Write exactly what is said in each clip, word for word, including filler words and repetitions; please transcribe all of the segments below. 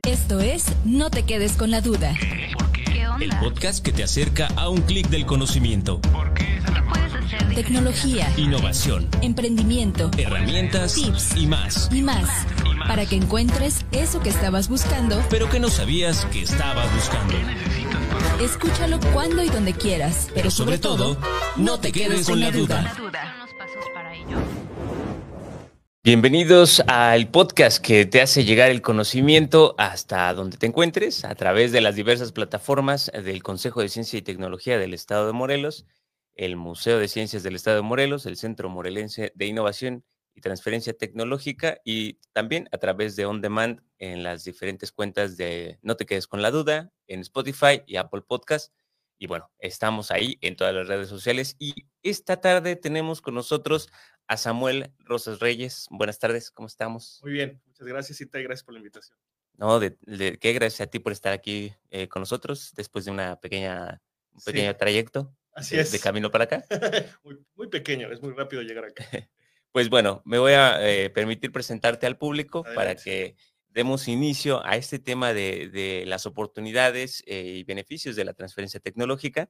Esto es No te quedes con la duda. ¿Qué? ¿Por qué? ¿Qué onda? El podcast que te acerca a un clic del conocimiento. ¿Por qué? ¿Qué puedes hacer? Tecnología, Innovación, emprendimiento, herramientas, tips y más. y más, para que encuentres eso que estabas buscando, pero que no sabías que estabas buscando. ¿Qué necesitas para...? Escúchalo cuando y donde quieras, pero sobre todo, no te quedes con la duda. La duda. Son los pasos para ello. Bienvenidos al podcast que te hace llegar el conocimiento hasta donde te encuentres a través de las diversas plataformas del Consejo de Ciencia y Tecnología del Estado de Morelos, el Museo de Ciencias del Estado de Morelos, el Centro Morelense de Innovación y Transferencia Tecnológica y también a través de On Demand en las diferentes cuentas de No te quedes con la duda, en Spotify y Apple Podcast. Y bueno, estamos ahí en todas las redes sociales y esta tarde tenemos con nosotros a Samuel Rosas Reyes. Buenas tardes, ¿cómo estamos? Muy bien, muchas gracias, Ita, y gracias por la invitación. No, de, de qué gracias a ti por estar aquí eh, con nosotros después de una pequeña, un Sí, pequeño trayecto así de, es. de camino para acá. muy, muy pequeño, es muy rápido llegar acá. Pues bueno, me voy a eh, permitir presentarte al público Adelante. para que demos inicio a este tema de, de las oportunidades eh, y beneficios de la transferencia tecnológica.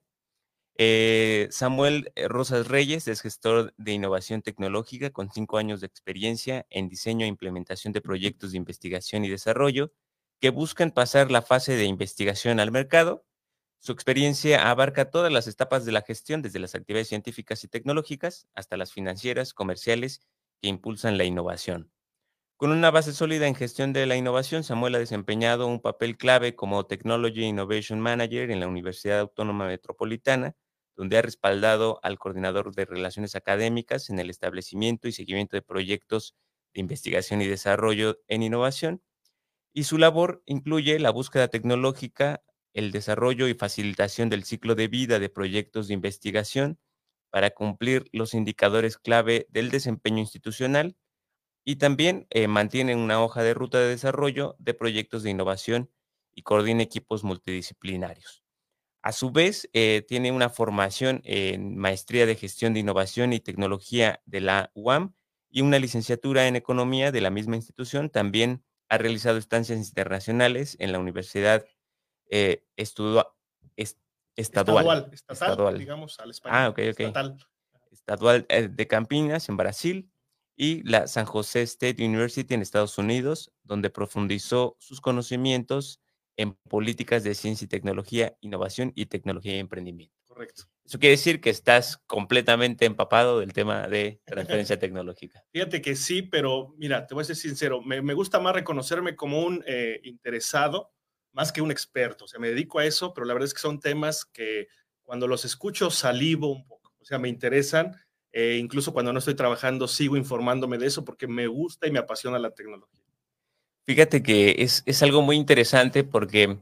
Eh, Samuel Rosas Reyes es gestor de innovación tecnológica con cinco años de experiencia en diseño e implementación de proyectos de investigación y desarrollo que buscan pasar la fase de investigación al mercado. Su experiencia abarca todas las etapas de la gestión, desde las actividades científicas y tecnológicas hasta las financieras, comerciales, que impulsan la innovación. Con una base sólida en gestión de la innovación, Samuel ha desempeñado un papel clave como Technology Innovation Manager en la Universidad Autónoma Metropolitana, donde ha respaldado al coordinador de relaciones académicas en el establecimiento y seguimiento de proyectos de investigación y desarrollo en innovación. Y su labor incluye la búsqueda tecnológica, el desarrollo y facilitación del ciclo de vida de proyectos de investigación para cumplir los indicadores clave del desempeño institucional y también eh, mantiene una hoja de ruta de desarrollo de proyectos de innovación y coordina equipos multidisciplinarios. A su vez, eh, tiene una formación en Maestría de Gestión de Innovación y Tecnología de la U A M y una licenciatura en Economía de la misma institución. También ha realizado estancias internacionales en la Universidad eh, Estudua- est- Estadual. Estadual, estatal, Estadual. digamos, al español. Ah, ok, ok. Estatal. Estadual eh, de Campinas, en Brasil, y la San José State University en Estados Unidos, donde profundizó sus conocimientos en políticas de ciencia y tecnología, innovación y tecnología y emprendimiento. Correcto. Eso quiere decir que estás completamente empapado del tema de transferencia tecnológica. Fíjate que sí, pero mira, te voy a ser sincero, me, me gusta más reconocerme como un eh, interesado más que un experto. O sea, me dedico a eso, pero la verdad es que son temas que cuando los escucho salivo un poco. O sea, me interesan. Eh, incluso cuando no estoy trabajando, sigo informándome de eso porque me gusta y me apasiona la tecnología. Fíjate que es, es algo muy interesante porque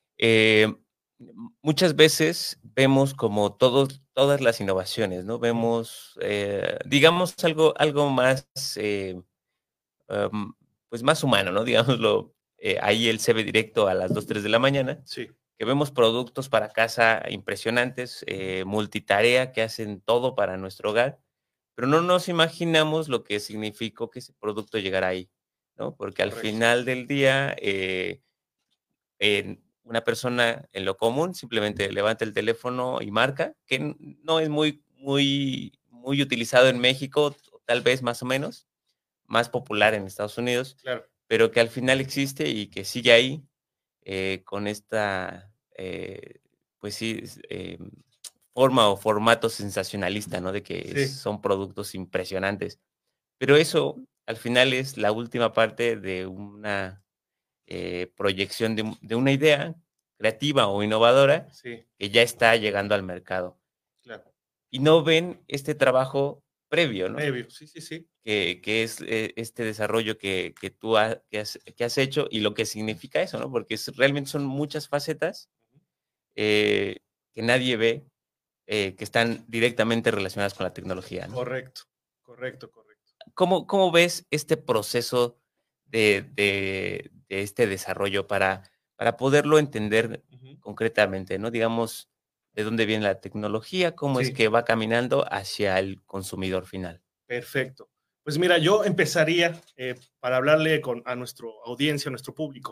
eh, muchas veces vemos como todos, todas las innovaciones, ¿no? Vemos, eh, digamos, algo, algo más, eh, um, pues más humano, ¿no? Digámoslo, eh, ahí él se ve directo a las dos, tres de la mañana, Sí, que vemos productos para casa impresionantes, eh, multitarea, que hacen todo para nuestro hogar, pero no nos imaginamos lo que significó que ese producto llegara ahí, ¿no? Porque al correcto. final del día, eh, en una persona en lo común simplemente levanta el teléfono y marca, que n- no es muy, muy, muy utilizado en México, tal vez más o menos, más popular en Estados Unidos, Claro. pero que al final existe y que sigue ahí eh, con esta, eh, pues sí, es, eh, forma o formato sensacionalista, ¿no? De que Sí. son productos impresionantes. Pero eso al final es la última parte de una eh, proyección de, un- de una idea creativa o innovadora Sí, que ya está llegando al mercado. claro. Y no ven este trabajo previo, ¿no? Previo, sí, sí, sí. Que, que es eh, este desarrollo que, que tú ha- que has, que has hecho y lo que significa eso, ¿no? Porque es- realmente son muchas facetas eh, que nadie ve, eh, que están directamente relacionadas con la tecnología, ¿no? Correcto, correcto, correcto. ¿Cómo, cómo ves este proceso de, de- de este desarrollo para, para poderlo entender Ujú. concretamente, ¿no? Digamos, de dónde viene la tecnología, cómo es Sí. que va caminando hacia el consumidor final. Perfecto. Pues mira, yo empezaría eh, para hablarle con, a nuestra audiencia, a nuestro público.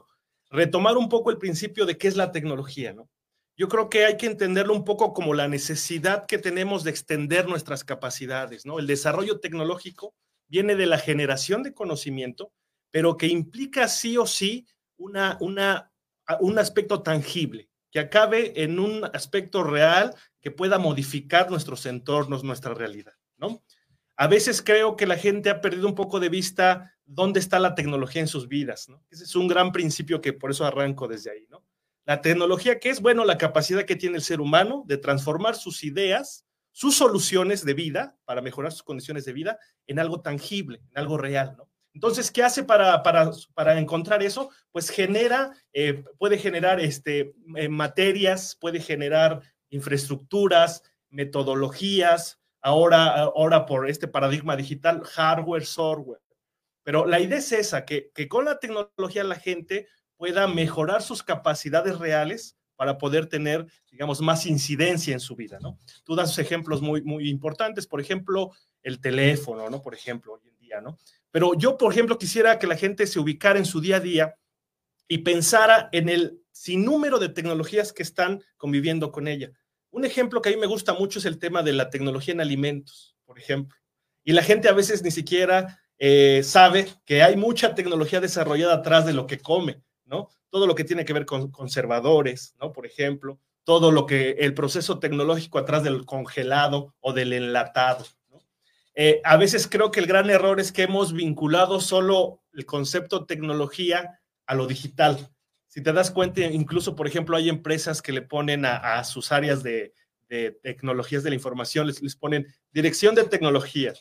retomar un poco el principio de qué es la tecnología, ¿no? Yo creo que hay que entenderlo un poco como la necesidad que tenemos de extender nuestras capacidades, ¿no? El desarrollo tecnológico viene de la generación de conocimiento, pero que implica sí o sí una, una, un aspecto tangible, que acabe en un aspecto real que pueda modificar nuestros entornos, nuestra realidad, ¿no? A veces creo que la gente ha perdido un poco de vista dónde está la tecnología en sus vidas, ¿no? Ese es un gran principio que por eso arranco desde ahí, ¿no? La tecnología, ¿qué es? Bueno, la capacidad que tiene el ser humano de transformar sus ideas, sus soluciones de vida, para mejorar sus condiciones de vida, en algo tangible, en algo real, ¿no? Entonces, ¿qué hace para, para, para encontrar eso? Pues genera, eh, puede generar este, eh, materias, puede generar infraestructuras, metodologías, ahora, ahora por este paradigma digital, hardware, software. Pero la idea es esa, que, que con la tecnología la gente pueda mejorar sus capacidades reales para poder tener, digamos, más incidencia en su vida, ¿no? Tú das ejemplos muy, muy importantes, por ejemplo, el teléfono, ¿no? Por ejemplo, hoy en día, ¿no? Pero yo, por ejemplo, quisiera que la gente se ubicara en su día a día y pensara en el sinnúmero de tecnologías que están conviviendo con ella. Un ejemplo que a mí me gusta mucho es el tema de la tecnología en alimentos, por ejemplo. Y la gente a veces ni siquiera eh, sabe que hay mucha tecnología desarrollada atrás de lo que come, ¿no? Todo lo que tiene que ver con conservadores, ¿no? Por ejemplo, todo lo que el proceso tecnológico atrás del congelado o del enlatado, ¿no? Eh, a veces creo que el gran error es que hemos vinculado solo el concepto tecnología a lo digital. Si te das cuenta, incluso, por ejemplo, hay empresas que le ponen a, a sus áreas de, de tecnologías de la información, les, les ponen dirección de tecnología.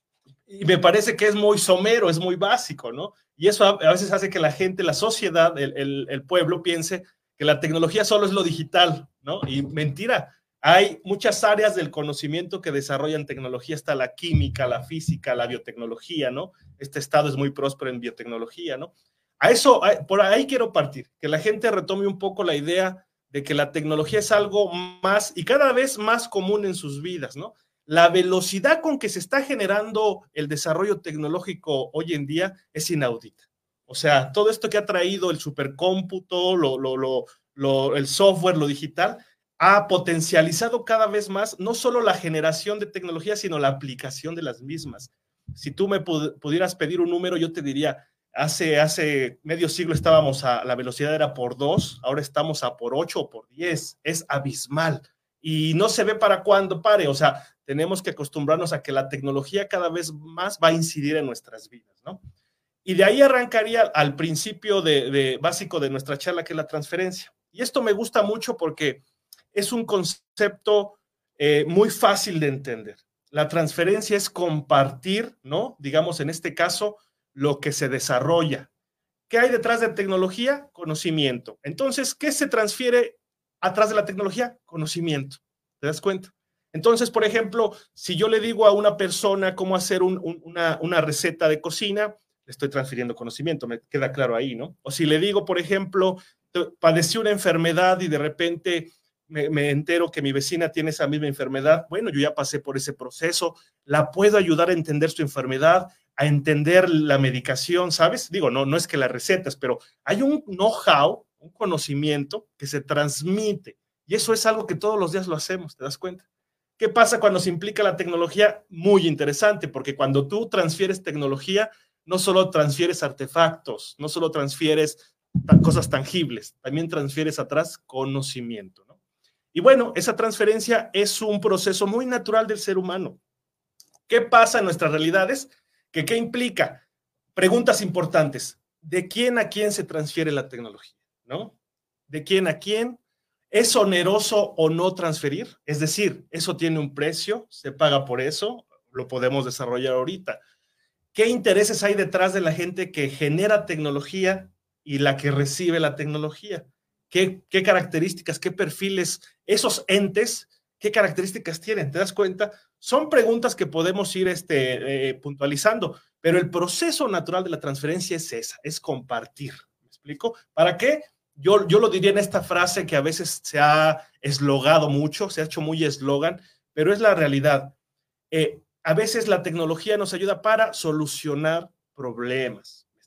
Y me parece que es muy somero, es muy básico, ¿no? Y eso a, a veces hace que la gente, la sociedad, el, el, el pueblo piense que la tecnología solo es lo digital, ¿no? Y mentira, hay muchas áreas del conocimiento que desarrollan tecnología, está la química, la física, la biotecnología, ¿no? Este estado es muy próspero en biotecnología, ¿no? A eso, por ahí quiero partir, que la gente retome un poco la idea de que la tecnología es algo más y cada vez más común en sus vidas, ¿no? La velocidad con que se está generando el desarrollo tecnológico hoy en día es inaudita. O sea, todo esto que ha traído el supercómputo, lo, lo, lo, lo, el software, lo digital, ha potencializado cada vez más no solo la generación de tecnología, sino la aplicación de las mismas. Si tú me pud- pudieras pedir un número, yo te diría, hace, hace medio siglo estábamos a, la velocidad era por dos, ahora estamos a por ocho o por diez, es abismal. Y no se ve para cuándo pare, o sea, tenemos que acostumbrarnos a que la tecnología cada vez más va a incidir en nuestras vidas, ¿no? Y de ahí arrancaría al principio de, de, básico de nuestra charla, que es la transferencia. Y esto me gusta mucho porque es un concepto eh, muy fácil de entender. La transferencia es compartir, ¿no? Digamos, en este caso, lo que se desarrolla. ¿Qué hay detrás de tecnología? Conocimiento. Entonces, ¿qué se transfiere atrás de la tecnología? Conocimiento. ¿Te das cuenta? Entonces, por ejemplo, si yo le digo a una persona cómo hacer un, un, una, una receta de cocina, le estoy transfiriendo conocimiento, me queda claro ahí, ¿no? O si le digo, por ejemplo, padecí una enfermedad y de repente me, me entero que mi vecina tiene esa misma enfermedad, bueno, yo ya pasé por ese proceso, la puedo ayudar a entender su enfermedad, a entender la medicación, ¿sabes? Digo, no, no es que las recetas, pero hay un know-how, un conocimiento que se transmite, y eso es algo que todos los días lo hacemos, ¿te das cuenta? ¿Qué pasa cuando se implica la tecnología? Muy interesante, porque cuando tú transfieres tecnología, no solo transfieres artefactos, no solo transfieres cosas tangibles, también transfieres atrás conocimiento, ¿no? Y bueno, esa transferencia es un proceso muy natural del ser humano. ¿Qué pasa en nuestras realidades? ¿Qué, qué implica? Preguntas importantes. ¿De quién a quién se transfiere la tecnología? ¿No? ¿De quién a quién? ¿Es oneroso o no transferir? Es decir, eso tiene un precio, se paga por eso, lo podemos desarrollar ahorita. ¿Qué intereses hay detrás de la gente que genera tecnología y la que recibe la tecnología? ¿Qué, qué características, qué perfiles, esos entes, qué características tienen? ¿Te das cuenta? Son preguntas que podemos ir este, eh, puntualizando, pero el proceso natural de la transferencia es esa, es compartir. ¿Me explico? ¿Para qué? Yo, yo lo diría en esta frase que a veces se ha eslogado mucho, se ha hecho muy eslogan, pero es la realidad. Eh, a veces la tecnología nos ayuda para solucionar problemas.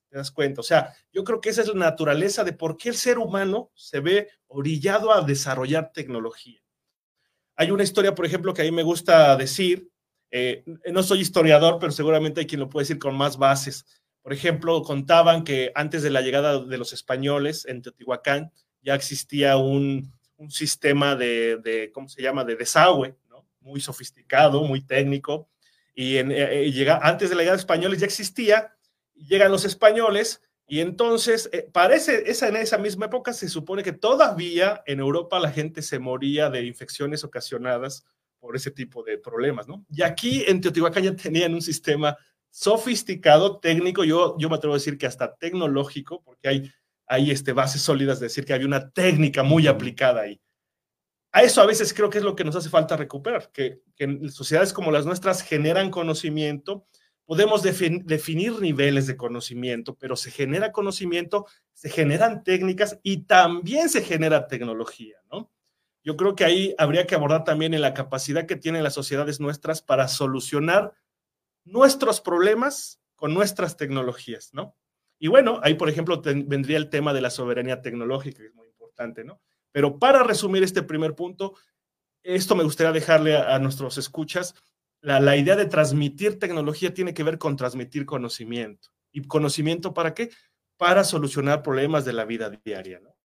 ¿Te das cuenta? O sea, yo creo que esa es la naturaleza de por qué el ser humano se ve orillado a desarrollar tecnología. Hay una historia, por ejemplo, que a mí me gusta decir, eh, no soy historiador, pero seguramente hay quien lo puede decir con más bases. Por ejemplo, contaban que antes de la llegada de los españoles en Teotihuacán ya existía un, un sistema de, de, ¿cómo se llama?, de desagüe, ¿no? Muy sofisticado, muy técnico, y en, eh, llega, antes de la llegada de los españoles ya existía, llegan los españoles, y entonces, eh, parece, esa, en esa misma época se supone que todavía en Europa la gente se moría de infecciones ocasionadas por ese tipo de problemas, ¿no? Y aquí en Teotihuacán ya tenían un sistema sofisticado, técnico, yo, yo me atrevo a decir que hasta tecnológico, porque hay, hay este, bases sólidas de decir que había una técnica muy aplicada ahí. A eso a veces creo que es lo que nos hace falta recuperar, que, que en sociedades como las nuestras generan conocimiento, podemos defin- definir niveles de conocimiento, pero se genera conocimiento, se generan técnicas y también se genera tecnología, ¿no? Yo creo que ahí habría que abordar también en la capacidad que tienen las sociedades nuestras para solucionar nuestros problemas con nuestras tecnologías, ¿no? Y bueno, ahí por ejemplo ten, vendría el tema de la soberanía tecnológica, que es muy importante, ¿no? Pero para resumir este primer punto, esto me gustaría dejarle a, a nuestros escuchas, la, la idea de transmitir tecnología tiene que ver con transmitir conocimiento. ¿Y conocimiento para qué? Para solucionar problemas de la vida diaria, ¿no?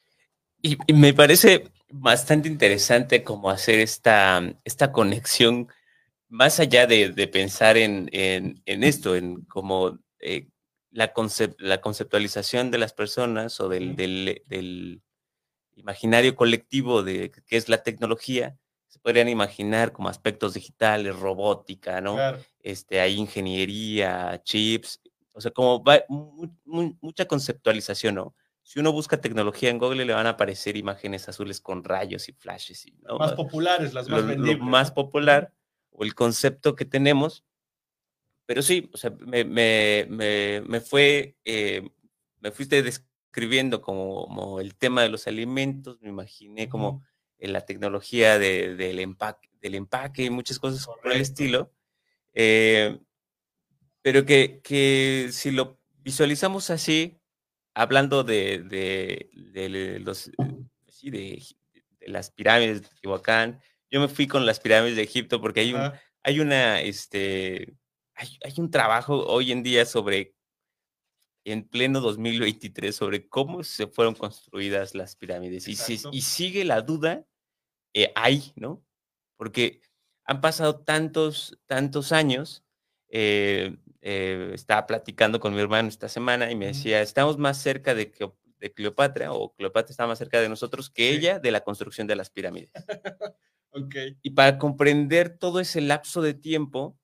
Y, y me parece bastante interesante cómo hacer esta, esta conexión más allá de, de pensar en, en, en esto, en como eh, la, concep la conceptualización de las personas o del, del, del imaginario colectivo de qué es la tecnología, se podrían imaginar como aspectos digitales, robótica, ¿no? Claro. Este, hay ingeniería, chips, o sea, como va, mu mu mucha conceptualización, ¿no? Si uno busca tecnología en Google, le van a aparecer imágenes azules con rayos y flashes. Y, ¿no? Más populares, las más lo, vendibles. Lo más popular, o el concepto que tenemos. Pero sí, o sea, me, me, me, me fue, eh, me fuiste describiendo como, como el tema de los alimentos, me imaginé como uh-huh. en la tecnología de, del, empaque, del empaque y muchas cosas Correcto. Por el estilo. Eh, pero que, que si lo visualizamos así, hablando de, de, de los, sí, de, de las pirámides de Teotihuacán, yo me fui con las pirámides de Egipto porque hay, un, hay una, este, hay, hay un trabajo hoy en día sobre, en pleno dos mil veintitrés, sobre cómo se fueron construidas las pirámides. Y, si, y sigue la duda eh, ahí, ¿no? Porque han pasado tantos, tantos años. Eh, eh, estaba platicando con mi hermano esta semana y me decía, estamos más cerca de, de Cleopatra, o Cleopatra está más cerca de nosotros que sí. ella de la construcción de las pirámides. Okay. Y para comprender todo ese lapso de tiempo,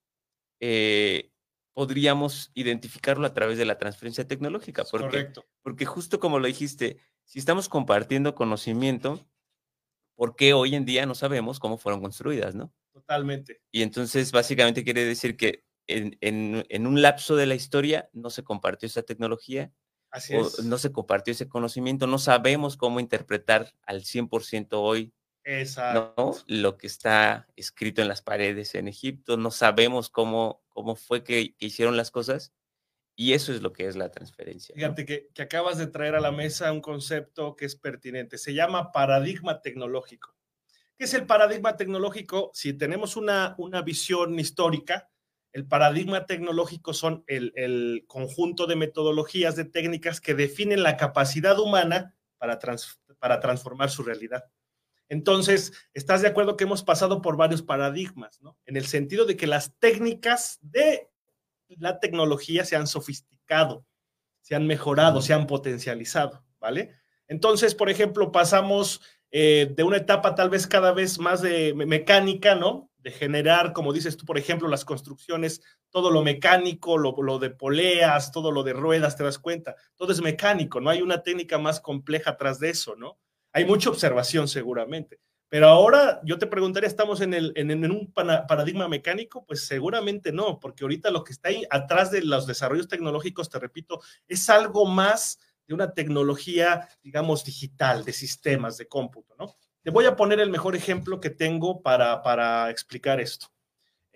eh, podríamos identificarlo a través de la transferencia tecnológica. Porque, Correcto. Porque justo como lo dijiste, si estamos compartiendo conocimiento, ¿por qué hoy en día no sabemos cómo fueron construidas, no? Totalmente. Y entonces básicamente quiere decir que En, en, en un lapso de la historia no se compartió esa tecnología, Así o es. no se compartió ese conocimiento, no sabemos cómo interpretar al cien por ciento hoy Exacto. ¿no? lo que está escrito en las paredes en Egipto, no sabemos cómo, cómo fue que, que hicieron las cosas, y eso es lo que es la transferencia. Fíjate ¿no? que, que acabas de traer a la mesa un concepto que es pertinente, se llama paradigma tecnológico. ¿Qué es el paradigma tecnológico? Si tenemos una, una visión histórica, el paradigma tecnológico son el, el conjunto de metodologías, de técnicas que definen la capacidad humana para, trans, para transformar su realidad. Entonces, ¿estás de acuerdo que hemos pasado por varios paradigmas, ¿no? En el sentido de que las técnicas de la tecnología se han sofisticado, se han mejorado, se han potencializado, ¿vale? Entonces, por ejemplo, pasamos eh, de una etapa tal vez cada vez más de mecánica, ¿no? De generar, como dices tú, por ejemplo, las construcciones, todo lo mecánico, lo, lo de poleas, todo lo de ruedas, te das cuenta, todo es mecánico, no hay una técnica más compleja atrás de eso, ¿no? Hay mucha observación seguramente, pero ahora yo te preguntaría, ¿estamos en, el, en, en un paradigma mecánico? Pues seguramente no, porque ahorita lo que está ahí atrás de los desarrollos tecnológicos, te repito, es algo más de una tecnología, digamos, digital, de sistemas, de cómputo, ¿no? Te voy a poner el mejor ejemplo que tengo para, para explicar esto.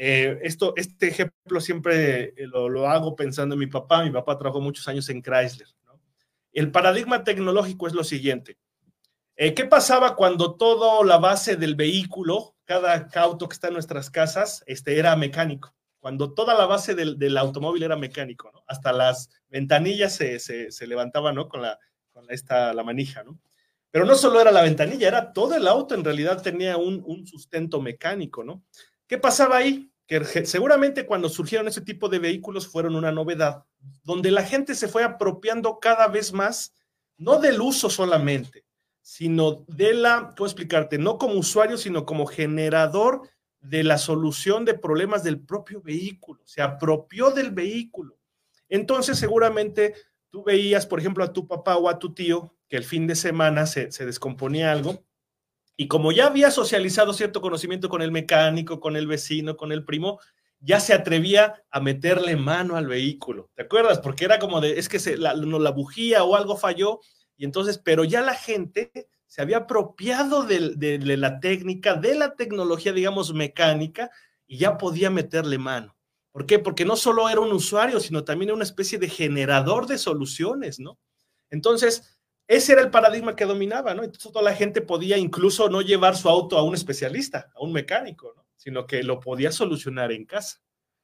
Eh, esto, este ejemplo siempre lo, lo hago pensando en mi papá. Mi papá trabajó muchos años en Chrysler, ¿no? El paradigma tecnológico es lo siguiente. Eh, ¿Qué pasaba cuando toda la base del vehículo, cada auto que está en nuestras casas, este, era mecánico? Cuando toda la base del, del automóvil era mecánico, ¿no? Hasta las ventanillas se, se, se levantaban, ¿no? Con, la, con esta, la manija, ¿no? Pero no solo era la ventanilla, era todo el auto, en realidad tenía un, un sustento mecánico, ¿no? ¿Qué pasaba ahí? Que seguramente cuando surgieron ese tipo de vehículos fueron una novedad, donde la gente se fue apropiando cada vez más, no del uso solamente, sino de la, ¿cómo explicarte? No como usuario, sino como generador de la solución de problemas del propio vehículo, se apropió del vehículo. Entonces seguramente tú veías, por ejemplo, a tu papá o a tu tío, que el fin de semana se, se descomponía algo, y como ya había socializado cierto conocimiento con el mecánico, con el vecino, con el primo, ya se atrevía a meterle mano al vehículo, ¿te acuerdas? Porque era como de, es que se, la, no, la bujía o algo falló, y entonces, pero ya la gente se había apropiado de, de, de la técnica, de la tecnología, digamos, mecánica, y ya podía meterle mano. ¿Por qué? Porque no solo era un usuario, sino también era una especie de generador de soluciones, ¿no? Entonces, ese era el paradigma que dominaba, ¿no? Entonces, toda la gente podía incluso no llevar su auto a un especialista, a un mecánico, ¿no? Sino que lo podía solucionar en casa.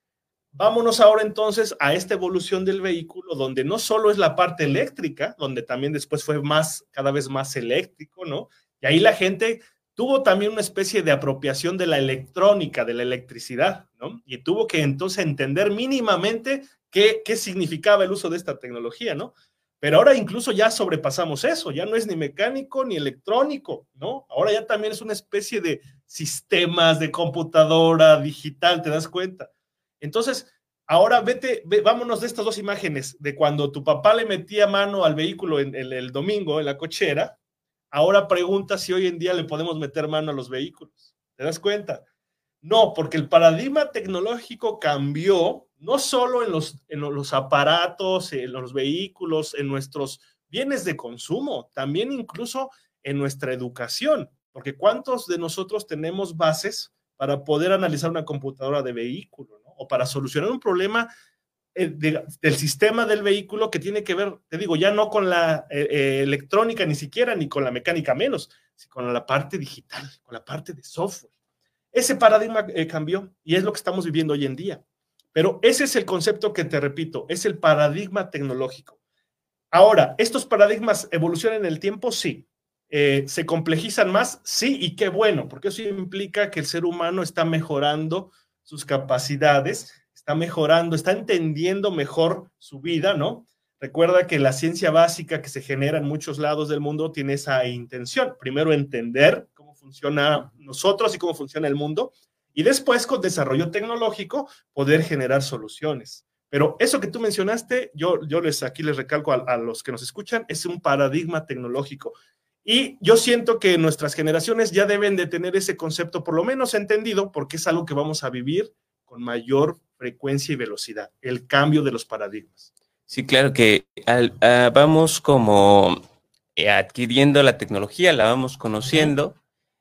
Vámonos ahora entonces a esta evolución del vehículo, donde no solo es la parte eléctrica, donde también después fue más, cada vez más eléctrico, ¿no? Y ahí la gente tuvo también una especie de apropiación de la electrónica, de la electricidad, ¿no? Y tuvo que entonces entender mínimamente qué, qué significaba el uso de esta tecnología, ¿no? Pero ahora incluso ya sobrepasamos eso, ya no es ni mecánico ni electrónico, ¿no? Ahora ya también es una especie de sistemas de computadora digital, ¿te das cuenta? Entonces, ahora vete, ve, vámonos de estas dos imágenes, de cuando tu papá le metía mano al vehículo en, en el domingo en la cochera, ahora pregunta si hoy en día le podemos meter mano a los vehículos, ¿te das cuenta? No, porque el paradigma tecnológico cambió, no solo en los, en los aparatos, en los vehículos, en nuestros bienes de consumo, también incluso en nuestra educación, porque ¿cuántos de nosotros tenemos bases para poder analizar una computadora de vehículo, ¿no? O para solucionar un problema eh, de, del sistema del vehículo que tiene que ver, te digo, ya no con la eh, eh, electrónica ni siquiera, ni con la mecánica menos, sino con la parte digital, con la parte de software. Ese paradigma eh, cambió y es lo que estamos viviendo hoy en día. Pero ese es el concepto que te repito, es el paradigma tecnológico. Ahora, ¿estos paradigmas evolucionan en el tiempo? Sí. Eh, ¿Se complejizan más? Sí, y qué bueno, porque eso implica que el ser humano está mejorando sus capacidades, está mejorando, está entendiendo mejor su vida, ¿no? Recuerda que la ciencia básica que se genera en muchos lados del mundo tiene esa intención. Primero, entender cómo funciona nosotros y cómo funciona el mundo, y después, con desarrollo tecnológico, poder generar soluciones. Pero eso que tú mencionaste, yo, yo les, aquí les recalco a, a los que nos escuchan, es un paradigma tecnológico. Y yo siento que nuestras generaciones ya deben de tener ese concepto por lo menos entendido, porque es algo que vamos a vivir con mayor frecuencia y velocidad, el cambio de los paradigmas. Sí, claro que al, uh, vamos como eh, adquiriendo la tecnología, la vamos conociendo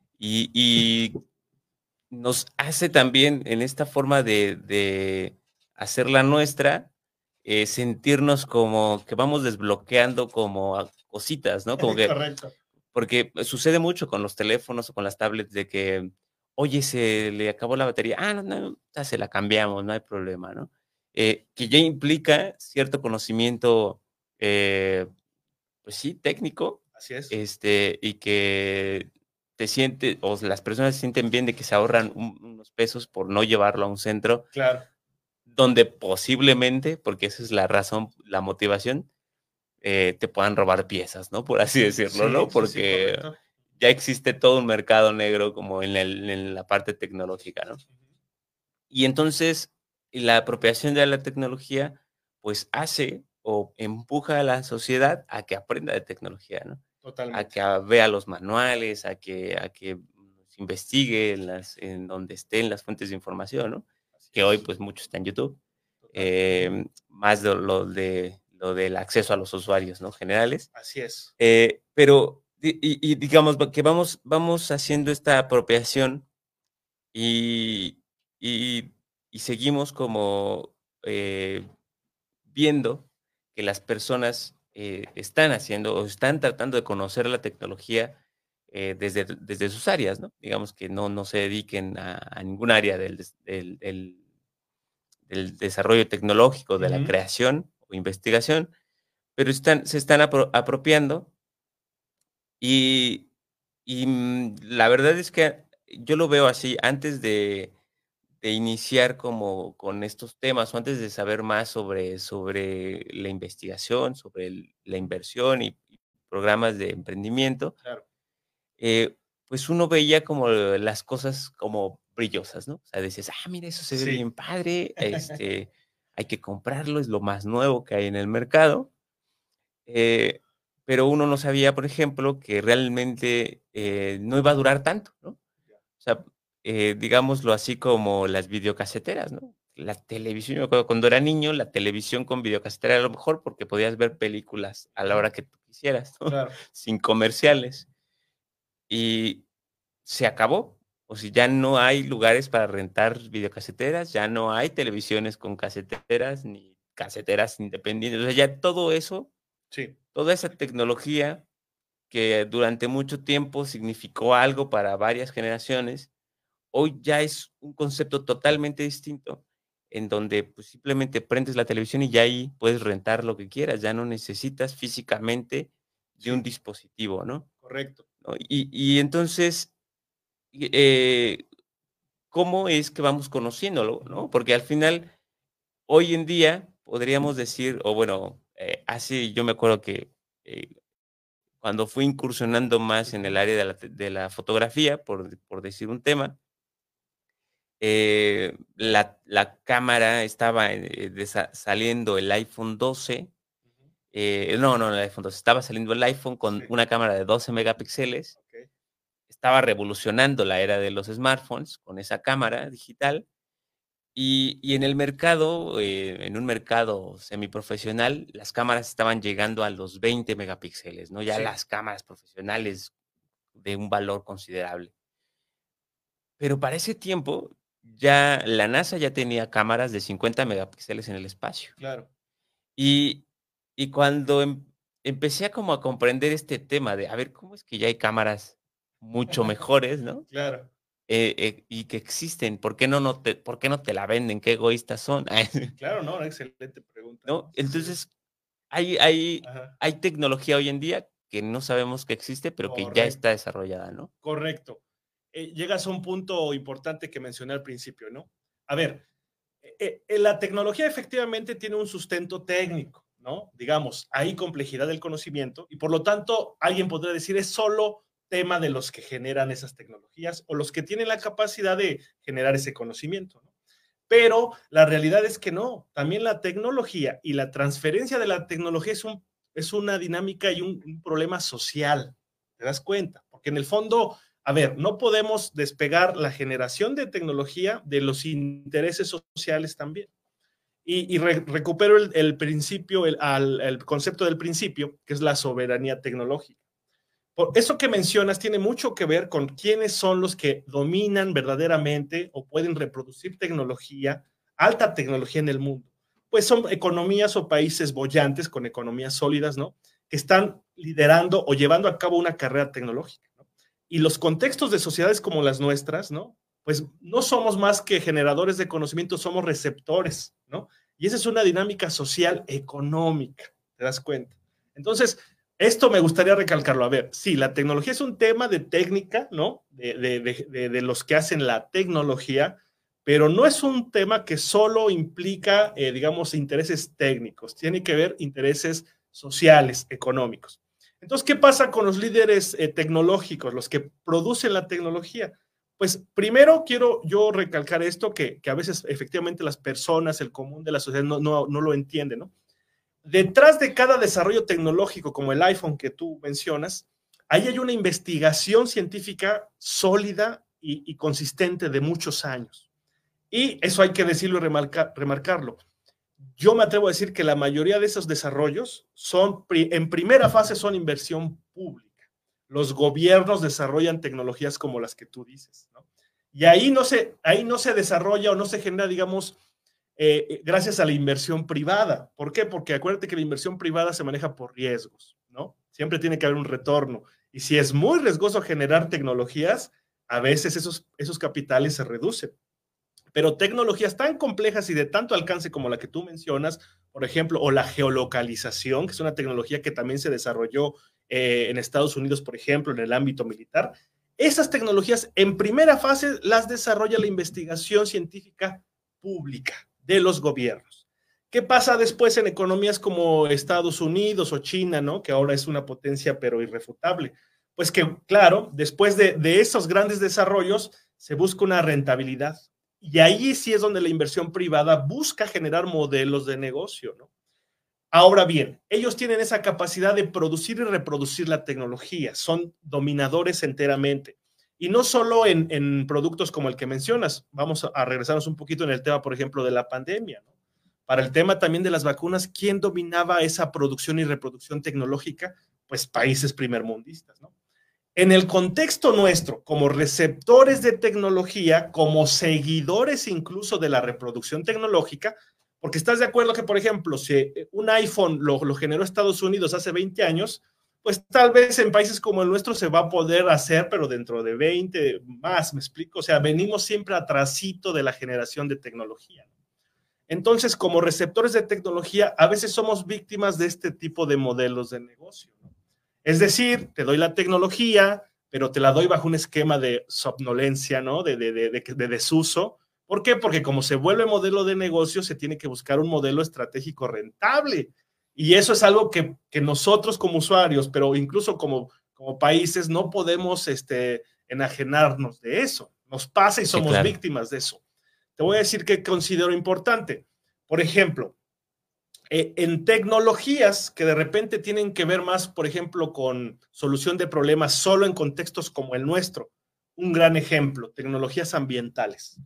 y, y nos hace también en esta forma de, de hacerla nuestra, eh, sentirnos como que vamos desbloqueando como cositas, ¿no? Como que, correcto. Porque sucede mucho con los teléfonos o con las tablets de que, oye, se le acabó la batería, ah, no, no, ya se la cambiamos, no hay problema, ¿no? Eh, que ya implica cierto conocimiento, eh, pues sí, técnico. Así es. Este, y que te sientes, o las personas se sienten bien de que se ahorran un, unos pesos por no llevarlo a un centro. Claro. Donde posiblemente, porque esa es la razón, la motivación, eh, te puedan robar piezas, ¿no? Por así decirlo, Sí, ¿no? sí, Porque sí, ya existe todo un mercado negro como en, el, en la parte tecnológica, ¿no? Y entonces la apropiación de la tecnología, pues hace o empuja a la sociedad a que aprenda de tecnología, ¿no? Totalmente. A que vea los manuales, a que, a que investigue en, las, en donde estén las fuentes de información, ¿no? Así que es. Hoy pues mucho está en YouTube. Eh, más de lo, de lo del acceso a los usuarios, ¿no? Generales. Así es. Eh, pero, y, y digamos que vamos, vamos haciendo esta apropiación y, y y seguimos como eh, viendo que las personas eh, están haciendo o están tratando de conocer la tecnología eh, desde, desde sus áreas, ¿no? Digamos que no, no se dediquen a, a ningún área del, del, del, del desarrollo tecnológico, de la Ujú. creación o investigación, pero están, se están apro apropiando y, y mm, la verdad es que yo lo veo así, antes de, de iniciar como con estos temas o antes de saber más sobre, sobre la investigación, sobre el- la inversión y, y programas de emprendimiento, Claro. eh, pues uno veía como las cosas como brillosas, ¿no? O sea, decías, ah, mira, eso se ve Sí. bien padre, este, hay que comprarlo, es lo más nuevo que hay en el mercado. Eh, pero uno no sabía, por ejemplo, que realmente eh, no iba a durar tanto, ¿no? O sea, eh, digámoslo así como las videocaseteras, ¿no? La televisión, yo me acuerdo cuando era niño, la televisión con videocasetera era lo mejor porque podías ver películas a la Ujú. hora que tú quisieras, ¿no? Claro. Sin comerciales. Y se acabó. O sea, ya no hay lugares para rentar videocaseteras, ya no hay televisiones con caseteras ni caseteras independientes. O sea, ya todo eso, Sí. toda esa tecnología que durante mucho tiempo significó algo para varias generaciones, hoy ya es un concepto totalmente distinto, en donde pues, simplemente prendes la televisión y ya ahí puedes rentar lo que quieras, ya no necesitas físicamente de un Sí. dispositivo, ¿no? Correcto. ¿No? Y, y entonces, y, eh, ¿cómo es que vamos conociéndolo, Ujú. no? Porque al final, hoy en día, podríamos decir, o bueno, eh, así yo me acuerdo que eh, cuando fui incursionando más en el Ujú. área de la, te- de la fotografía, por, por decir un tema, eh, la, la cámara estaba eh, de sa- saliendo el iPhone doce, Ujú. eh, no, no, el iPhone doce, estaba saliendo el iPhone con Sí. una cámara de doce megapíxeles, Ok. estaba revolucionando la era de los smartphones con esa cámara digital. Y, y en el mercado, eh, en un mercado semiprofesional, las cámaras estaban llegando a los veinte megapíxeles, ¿no? Ya Sí. las cámaras profesionales de un valor considerable. Pero para ese tiempo, ya la NASA ya tenía cámaras de cincuenta megapíxeles en el espacio. Claro. Y, y cuando em- empecé a como a comprender este tema de, a ver, ¿cómo es que ya hay cámaras mucho mejores, ¿no? Claro. Eh, eh, y que existen, ¿por qué no, no te, por qué no te la venden? ¿Qué egoístas son? Claro, no, excelente pregunta, ¿No? ¿no? Sí, sí. Entonces, hay hay Ajá. hay tecnología hoy en día que no sabemos que existe, pero que ya está Correcto. desarrollada, ¿no? Correcto. Eh, llegas a un punto importante que mencioné al principio, ¿no? A ver, eh, eh, la tecnología efectivamente tiene un sustento técnico, ¿no? Digamos, hay complejidad del conocimiento y por lo tanto alguien podría decir es solo tema de los que generan esas tecnologías o los que tienen la capacidad de generar ese conocimiento, ¿no? Pero la realidad es que no, también la tecnología y la transferencia de la tecnología es, un, es una dinámica y un, un problema social, ¿te das cuenta? Porque en el fondo, a ver, no podemos despegar la generación de tecnología de los intereses sociales también. Y, y re, recupero el, el principio, el, al, el concepto del principio, que es la soberanía tecnológica. Por eso que mencionas tiene mucho que ver con quiénes son los que dominan verdaderamente o pueden reproducir tecnología, alta tecnología en el mundo. Pues son economías o países bollantes con economías sólidas, ¿no? Que están liderando o llevando a cabo una carrera tecnológica, ¿no? Y los contextos de sociedades como las nuestras, ¿no? Pues no somos más que generadores de conocimiento, somos receptores, ¿no? Y esa es una dinámica social económica, ¿te das cuenta? Entonces, esto me gustaría recalcarlo. A ver, sí, la tecnología es un tema de técnica, ¿no? De, de, de, de los que hacen la tecnología, pero no es un tema que solo implica, eh, digamos, intereses técnicos. Tiene que ver intereses sociales, económicos. Entonces, ¿qué pasa con los líderes eh, tecnológicos, los que producen la tecnología? Pues primero quiero yo recalcar esto, que, que a veces efectivamente las personas, el común de la sociedad no, no, no lo entienden, ¿no? Detrás de cada desarrollo tecnológico, como el iPhone que tú mencionas, ahí hay una investigación científica sólida y, y consistente de muchos años. Y eso hay que decirlo y remarca, remarcarlo. Yo me atrevo a decir que la mayoría de esos desarrollos son, en primera fase, son inversión pública. Los gobiernos desarrollan tecnologías como las que tú dices, ¿no? Y ahí no se, ahí no se desarrolla o no se genera, digamos, eh, gracias a la inversión privada. ¿Por qué? Porque acuérdate que la inversión privada se maneja por riesgos, ¿no? Siempre tiene que haber un retorno. Y si es muy riesgoso generar tecnologías, a veces esos, esos capitales se reducen. Pero tecnologías tan complejas y de tanto alcance como la que tú mencionas, por ejemplo, o la geolocalización, que es una tecnología que también se desarrolló eh, en Estados Unidos, por ejemplo, en el ámbito militar, esas tecnologías en primera fase las desarrolla la investigación científica pública de los gobiernos. ¿Qué pasa después en economías como Estados Unidos o China, ¿no? Que ahora es una potencia pero irrefutable? Pues que, claro, después de, de esos grandes desarrollos se busca una rentabilidad. Y ahí sí es donde la inversión privada busca generar modelos de negocio, ¿no? Ahora bien, ellos tienen esa capacidad de producir y reproducir la tecnología, son dominadores enteramente. Y no solo en, en productos como el que mencionas, vamos a, a regresarnos un poquito en el tema, por ejemplo, de la pandemia, ¿no? Para el tema también de las vacunas, ¿quién dominaba esa producción y reproducción tecnológica? Pues países primermundistas, ¿no? En el contexto nuestro, como receptores de tecnología, como seguidores incluso de la reproducción tecnológica, porque estás de acuerdo que, por ejemplo, si un iPhone lo, lo generó Estados Unidos hace veinte años, pues tal vez en países como el nuestro se va a poder hacer, pero dentro de veinte más, ¿me explico? O sea, venimos siempre atrasito de la generación de tecnología. Entonces, como receptores de tecnología, a veces somos víctimas de este tipo de modelos de negocio, ¿no? Es decir, te doy la tecnología, pero te la doy bajo un esquema de somnolencia, ¿no? De, de, de, de, de desuso. ¿Por qué? Porque como se vuelve modelo de negocio, se tiene que buscar un modelo estratégico rentable. Y eso es algo que, que nosotros como usuarios, pero incluso como, como países, no podemos este, enajenarnos de eso. Nos pasa y somos sí, claro. víctimas de eso. Te voy a decir que considero importante. Por ejemplo, eh, en tecnologías que de repente tienen que ver más, por ejemplo, con solución de problemas solo en contextos como el nuestro. Un gran ejemplo, tecnologías ambientales.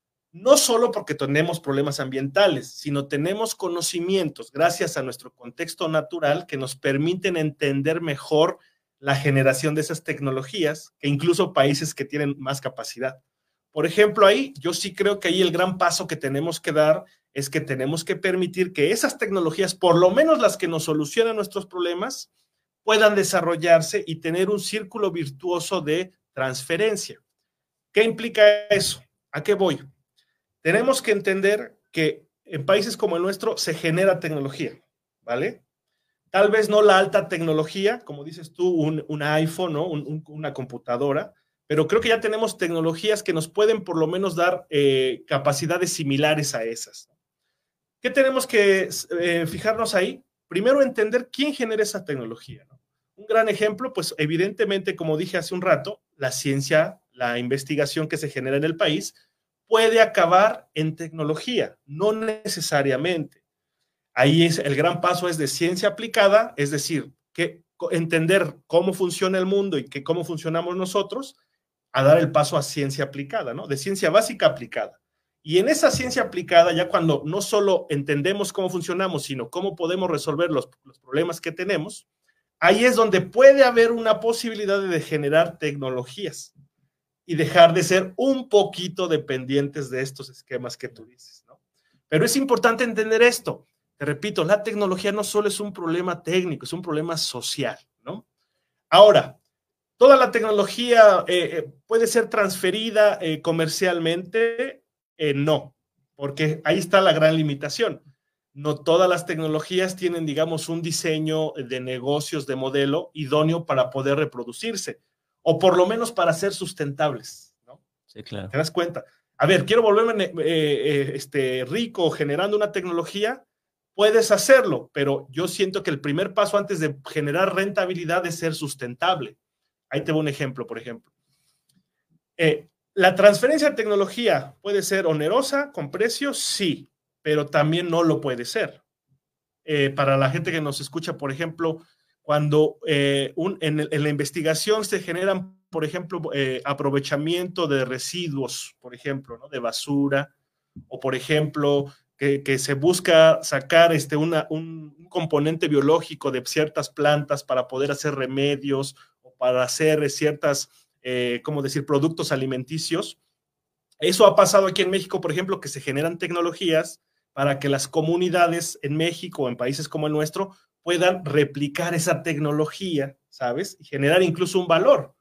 No solo porque tenemos problemas ambientales, sino tenemos conocimientos gracias a nuestro contexto natural que nos permiten entender mejor la generación de esas tecnologías que incluso países que tienen más capacidad. Por ejemplo, ahí yo sí creo que ahí el gran paso que tenemos que dar es que tenemos que permitir que esas tecnologías, por lo menos las que nos solucionan nuestros problemas, puedan desarrollarse y tener un círculo virtuoso de transferencia. ¿Qué implica eso? ¿A qué voy? Tenemos que entender que en países como el nuestro se genera tecnología, ¿vale? Tal vez no la alta tecnología, como dices tú, un, un iPhone, ¿no? un, un, una computadora, pero creo que ya tenemos tecnologías que nos pueden por lo menos dar eh, capacidades similares a esas. ¿Qué tenemos que eh, fijarnos ahí? Primero, entender quién genera esa tecnología, ¿no? Un gran ejemplo, pues evidentemente, como dije hace un rato, la ciencia, la investigación que se genera en el país puede acabar en tecnología, no necesariamente. Ahí es, el gran paso es de ciencia aplicada, es decir, que entender cómo funciona el mundo y que cómo funcionamos nosotros, a dar el paso a ciencia aplicada, ¿no? De ciencia básica aplicada. Y en esa ciencia aplicada, ya cuando no solo entendemos cómo funcionamos, sino cómo podemos resolver los, los problemas que tenemos, ahí es donde puede haber una posibilidad de generar tecnologías y dejar de ser un poquito dependientes de estos esquemas que tú dices, ¿no? Pero es importante entender esto. Te repito, la tecnología no solo es un problema técnico, es un problema social, ¿no? Ahora, ¿toda la tecnología eh, puede ser transferida eh, comercialmente? Eh, no, porque ahí está la gran limitación. No todas las tecnologías tienen, digamos, un diseño de negocios, de modelo idóneo para poder reproducirse, o por lo menos para ser sustentables, ¿no? Sí, claro. ¿Te das cuenta? A ver, quiero volverme eh, eh, este, rico generando una tecnología. Puedes hacerlo, pero yo siento que el primer paso antes de generar rentabilidad es ser sustentable. Ahí te voy un ejemplo, por ejemplo. Eh, ¿La transferencia de tecnología puede ser onerosa, con precios? Sí, pero también no lo puede ser. Eh, para la gente que nos escucha, por ejemplo, cuando eh, un, en, en la investigación se generan, por ejemplo, eh, aprovechamiento de residuos, por ejemplo, ¿no? De basura, o por ejemplo, que, que se busca sacar este, una, un, un componente biológico de ciertas plantas para poder hacer remedios o para hacer ciertas, eh, ¿cómo decir?, productos alimenticios. Eso ha pasado aquí en México, por ejemplo, que se generan tecnologías para que las comunidades en México o en países como el nuestro puedan replicar esa tecnología, ¿sabes? Y generar incluso un valor.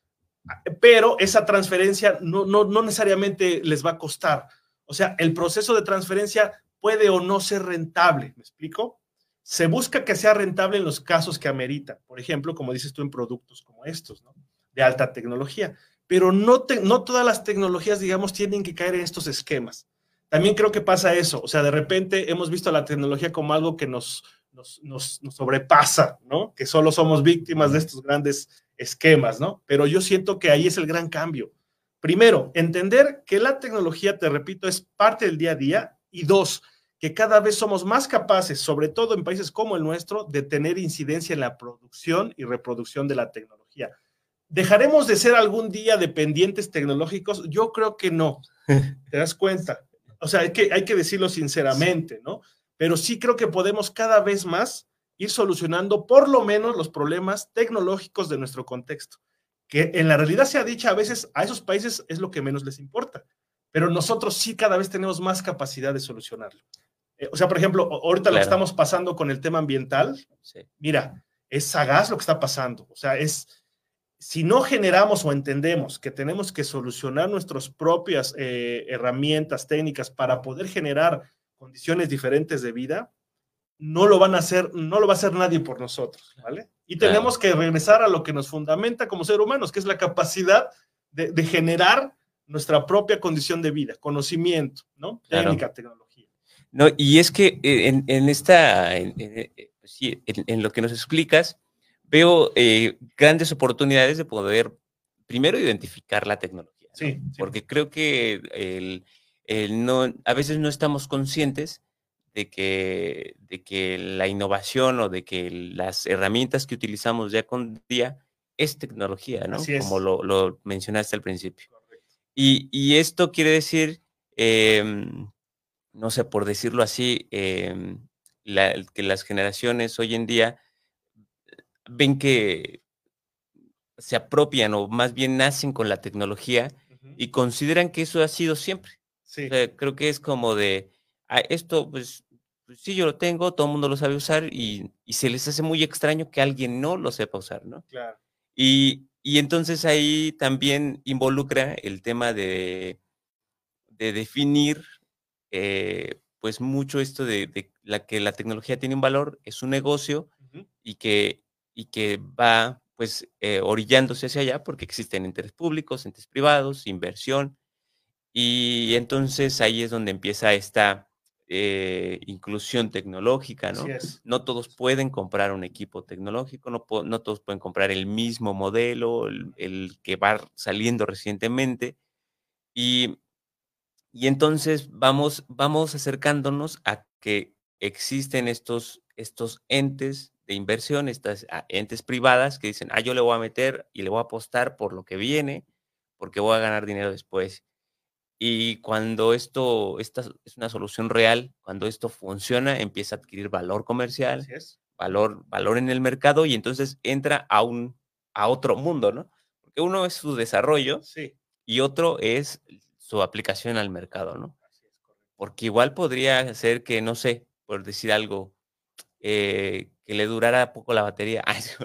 Pero esa transferencia no, no, no necesariamente les va a costar. O sea, el proceso de transferencia puede o no ser rentable, ¿me explico? Se busca que sea rentable en los casos que amerita, por ejemplo, como dices tú, en productos como estos, ¿no? De alta tecnología, pero no, te, no todas las tecnologías, digamos, tienen que caer en estos esquemas. También creo que pasa eso, o sea, de repente hemos visto a la tecnología como algo que nos, nos, nos, nos sobrepasa, ¿no? Que solo somos víctimas de estos grandes esquemas, ¿no? Pero yo siento que ahí es el gran cambio. Primero, entender que la tecnología, te repito, es parte del día a día, y dos, que cada vez somos más capaces, sobre todo en países como el nuestro, de tener incidencia en la producción y reproducción de la tecnología. ¿Dejaremos de ser algún día dependientes tecnológicos? Yo creo que no. ¿Te das cuenta? O sea, hay que, hay que decirlo sinceramente, ¿no? Pero sí creo que podemos cada vez más ir solucionando por lo menos los problemas tecnológicos de nuestro contexto, que en la realidad se ha dicho a veces a esos países es lo que menos les importa, pero nosotros sí cada vez tenemos más capacidad de solucionarlo. Eh, o sea, por ejemplo, ahorita claro. Lo que estamos pasando con el tema ambiental, sí. Mira, es sagaz lo que está pasando. O sea, es, si no generamos o entendemos que tenemos que solucionar nuestras propias eh, herramientas técnicas para poder generar condiciones diferentes de vida, no lo van a hacer, no lo va a hacer nadie por nosotros, ¿vale? Y claro. Tenemos que regresar a lo que nos fundamenta como seres humanos, que es la capacidad de, de generar nuestra propia condición de vida, conocimiento, ¿no? Claro. Técnica, tecnología. No, y es que en, en esta, en, en, sí, en, en lo que nos explicas, veo eh, grandes oportunidades de poder, primero, identificar la tecnología, ¿no? Sí, sí. Porque creo que el, el no, a veces no estamos conscientes de que, de que la innovación o de que las herramientas que utilizamos día con día es tecnología, ¿no? Así es. Como lo, lo mencionaste al principio. Y, y esto quiere decir, eh, no sé, por decirlo así, eh, la, que las generaciones hoy en día ven que se apropian o más bien nacen con la tecnología uh-huh. y consideran que eso ha sido siempre. Sí. O sea, creo que es como de, ah, esto pues, pues sí, yo lo tengo, todo el mundo lo sabe usar y, y se les hace muy extraño que alguien no lo sepa usar, ¿no? Claro. Y, y entonces ahí también involucra el tema de, de definir eh, pues mucho esto de, de la que la tecnología tiene un valor, es un negocio uh-huh. y, que, y que va pues eh, orillándose hacia allá porque existen entes públicos, entes privados, inversión, y entonces ahí es donde empieza esta eh, inclusión tecnológica, ¿no? Así es. No todos pueden comprar un equipo tecnológico, no, no todos pueden comprar el mismo modelo, el, el que va saliendo recientemente, y, y entonces vamos, vamos acercándonos a que existen estos, estos entes de inversión, estas entes privadas que dicen, ah, yo le voy a meter y le voy a apostar por lo que viene, porque voy a ganar dinero después. Y cuando esto, esta es una solución real, cuando esto funciona, empieza a adquirir valor comercial, Así es. valor, valor en el mercado, y entonces entra a, un, a otro mundo, ¿no? Porque uno es su desarrollo sí. y otro es su aplicación al mercado, ¿no? Así es, correcto. Porque igual podría ser que, no sé, por decir algo, eh, que le durara poco la batería,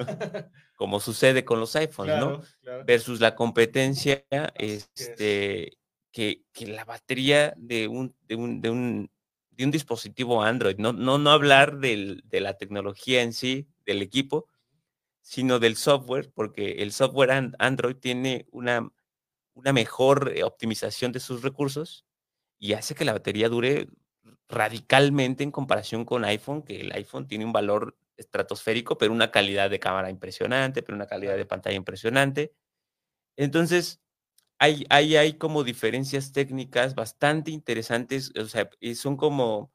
como sucede con los iPhones, claro, ¿no? Claro. Versus la competencia, Así este... Es. Que, que la batería de un, de un, de un, de un dispositivo Android, no, no, no hablar del, de la tecnología en sí, del equipo, sino del software, porque el software and, Android tiene una, una mejor optimización de sus recursos y hace que la batería dure radicalmente en comparación con iPhone, que el iPhone tiene un valor estratosférico, pero una calidad de cámara impresionante, pero una calidad de pantalla impresionante. Entonces, Hay, hay, hay como diferencias técnicas bastante interesantes, o sea, y son como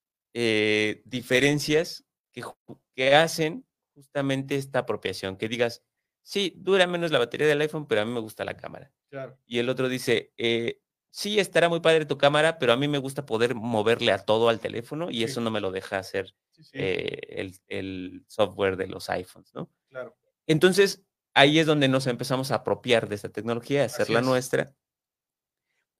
eh, diferencias que, que hacen justamente esta apropiación, que digas, sí, dura menos la batería del iPhone, pero a mí me gusta la cámara. Claro. Y el otro dice, eh, sí, estará muy padre tu cámara, pero a mí me gusta poder moverle a todo al teléfono y sí. eso no me lo deja hacer sí, sí. Eh, el, el software de los iPhones, ¿no? Claro. Entonces, ahí es donde nos empezamos a apropiar de esta tecnología, a hacerla nuestra.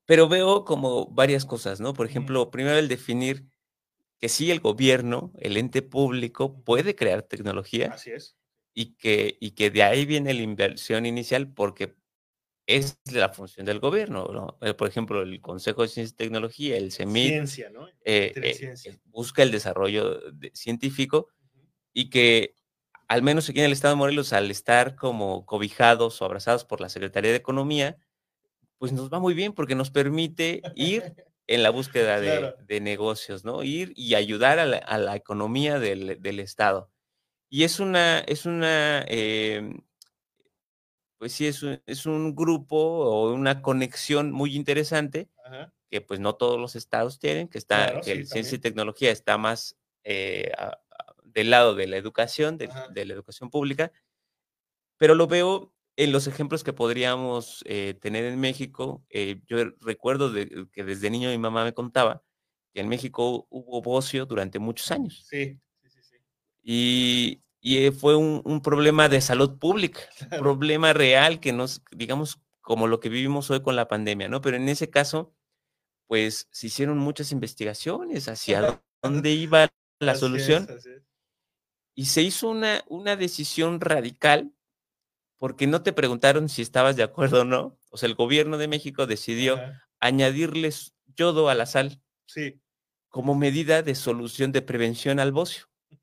pero veo como varias cosas, ¿no? Por Ujú. ejemplo, primero el definir que sí el gobierno, el ente público, puede crear tecnología Así es. y que, y que de ahí viene la inversión inicial porque es la función del gobierno, ¿no? Eh, por ejemplo, el Consejo de Ciencia y Tecnología, el CEMIC, Ciencia, ¿no? eh, Invertir en eh, ciencia. eh, busca el desarrollo de- científico Ujú. y que al menos aquí en el estado de Morelos, al estar como cobijados o abrazados por la Secretaría de Economía, pues nos va muy bien porque nos permite ir en la búsqueda de, Claro. de negocios, ¿no? Ir y ayudar a la, a la economía del, del estado. Y es una, es una, em, pues sí, es un, es un grupo o una conexión muy interesante Ajá. que pues no todos los estados tienen, que está, Claro, que sí, el ciencia y también. tecnología está más eh, a- a- del lado de la educación, del- Ajá. de la educación pública, pero lo veo en los ejemplos que podríamos eh, tener en México. Eh, yo recuerdo de- que desde niño mi mamá me contaba que en México hubo bocio durante muchos años Sí, sí, sí, sí. y, y, eh, fue un, un problema de salud pública, un Claro. problema real que nos, digamos, como lo que vivimos hoy con la pandemia, ¿no? Pero en ese caso, pues se hicieron muchas investigaciones hacia dónde iba la Así es, solución así es. y se hizo una, una decisión radical porque no te preguntaron si estabas de acuerdo o no. O sea, el gobierno de México decidió Ajá. añadirles yodo a la sal Sí. como medida de solución de prevención al bocio.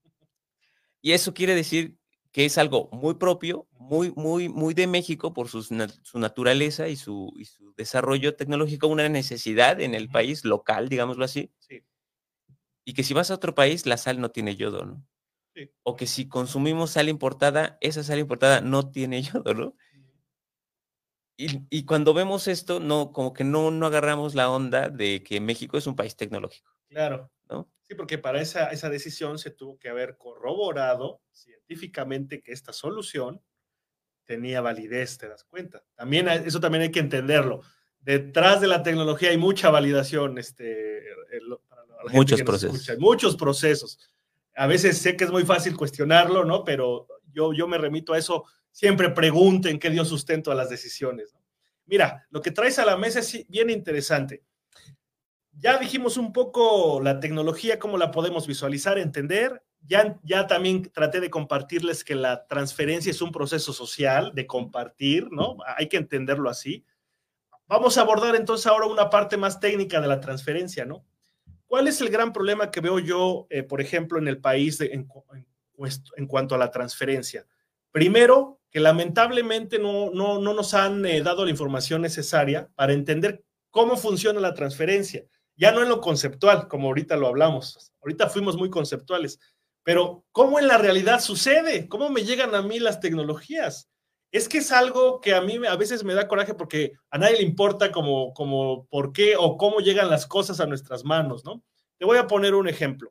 Y eso quiere decir que es algo muy propio, Ujú. muy, muy, muy de México por sus na- su naturaleza y su, y su desarrollo tecnológico, una necesidad en el Ujú. país local, digámoslo así, Sí, y que si vas a otro país, la sal no tiene yodo, ¿no? sí. O que si consumimos sal importada, esa sal importada no tiene yodo, ¿no? Ujú. Y, y cuando vemos esto, no, como que no, no agarramos la onda de que México es un país tecnológico, Claro. ¿no? Sí, porque para esa, esa decisión se tuvo que haber corroborado científicamente que esta solución tenía validez, ¿te das cuenta? También hay- eso también hay que entenderlo. Detrás de la tecnología hay mucha validación, este, eh, lo- para la gente Muchos que nos escucha, hay procesos. muchos procesos. A veces sé que es muy fácil cuestionarlo, ¿no? Pero yo, yo me remito a eso. Siempre pregunten qué dio sustento a las decisiones, ¿no? Mira, lo que traes a la mesa es bien interesante. Ya dijimos un poco la tecnología, cómo la podemos visualizar, entender. Ya, ya también traté de compartirles que la transferencia es un proceso social de compartir, ¿no? Hay que entenderlo así. Vamos a abordar entonces ahora una parte más técnica de la transferencia, ¿no? ¿Cuál es el gran problema que veo yo, eh, por ejemplo, en el país de, en, en, en, cuanto a la transferencia? Primero, que lamentablemente no, no, no nos han eh, dado la información necesaria para entender cómo funciona la transferencia. Ya no en lo conceptual, como ahorita lo hablamos. Ahorita fuimos muy conceptuales. Pero, ¿cómo en la realidad sucede? ¿Cómo me llegan a mí las tecnologías? Es que es algo que a mí a veces me da coraje porque a nadie le importa como, como por qué o cómo llegan las cosas a nuestras manos, ¿no? Te voy a poner un ejemplo.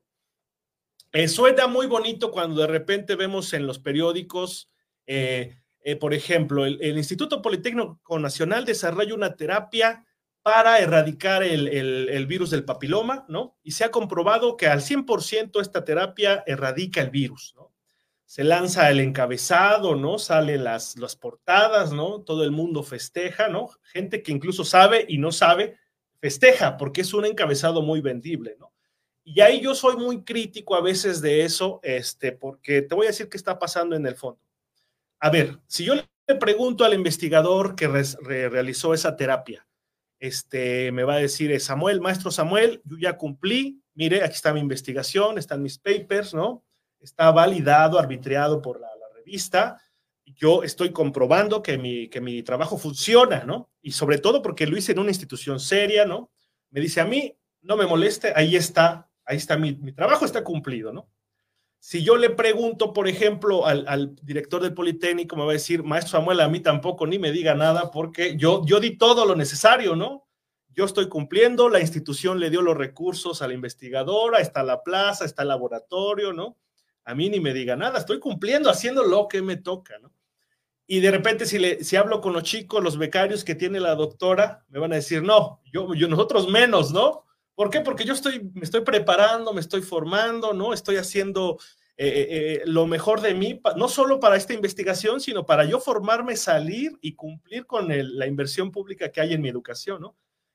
Eh, suena muy bonito cuando de repente vemos en los periódicos, eh, eh, por ejemplo, el, el Instituto Politécnico Nacional desarrolla una terapia para erradicar el, el, el virus del papiloma, ¿no? Y se ha comprobado que al cien por ciento esta terapia erradica el virus, ¿no? Se lanza el encabezado, ¿no? Salen las, las portadas, ¿no? Todo el mundo festeja, ¿no? Gente que incluso sabe y no sabe, festeja porque es un encabezado muy vendible, ¿no? Y ahí yo soy muy crítico a veces de eso, este, porque te voy a decir qué está pasando en el fondo. A ver, si yo le pregunto al investigador que re, re, realizó esa terapia, este, me va a decir, Samuel, maestro Samuel, yo ya cumplí, mire, aquí está mi investigación, están mis papers, ¿no? Está validado, arbitrado por la, la revista, yo estoy comprobando que mi, que mi trabajo funciona, ¿no? Y sobre todo porque lo hice en una institución seria, ¿no? Me dice a mí, no me moleste, ahí está, ahí está, mi, mi trabajo está cumplido, ¿no? Si yo le pregunto, por ejemplo, al, al, director del Politécnico, me va a decir, maestro Samuel, a mí tampoco ni me diga nada porque yo, yo di todo lo necesario, ¿no? Yo estoy cumpliendo, la institución le dio los recursos a la investigadora, está la plaza, está el laboratorio, ¿no? A mí ni me diga nada, estoy cumpliendo, haciendo lo que me toca, ¿no? Y de repente si, le, si hablo con los chicos, los becarios que tiene la doctora, me van a decir, no, yo, yo nosotros menos, ¿no? ¿Por qué? Porque yo estoy, me estoy preparando, me estoy formando, ¿no? Estoy haciendo eh, eh, lo mejor de mí, no solo para esta investigación, sino para yo formarme, salir y cumplir con el, la inversión pública que hay en mi educación, ¿no?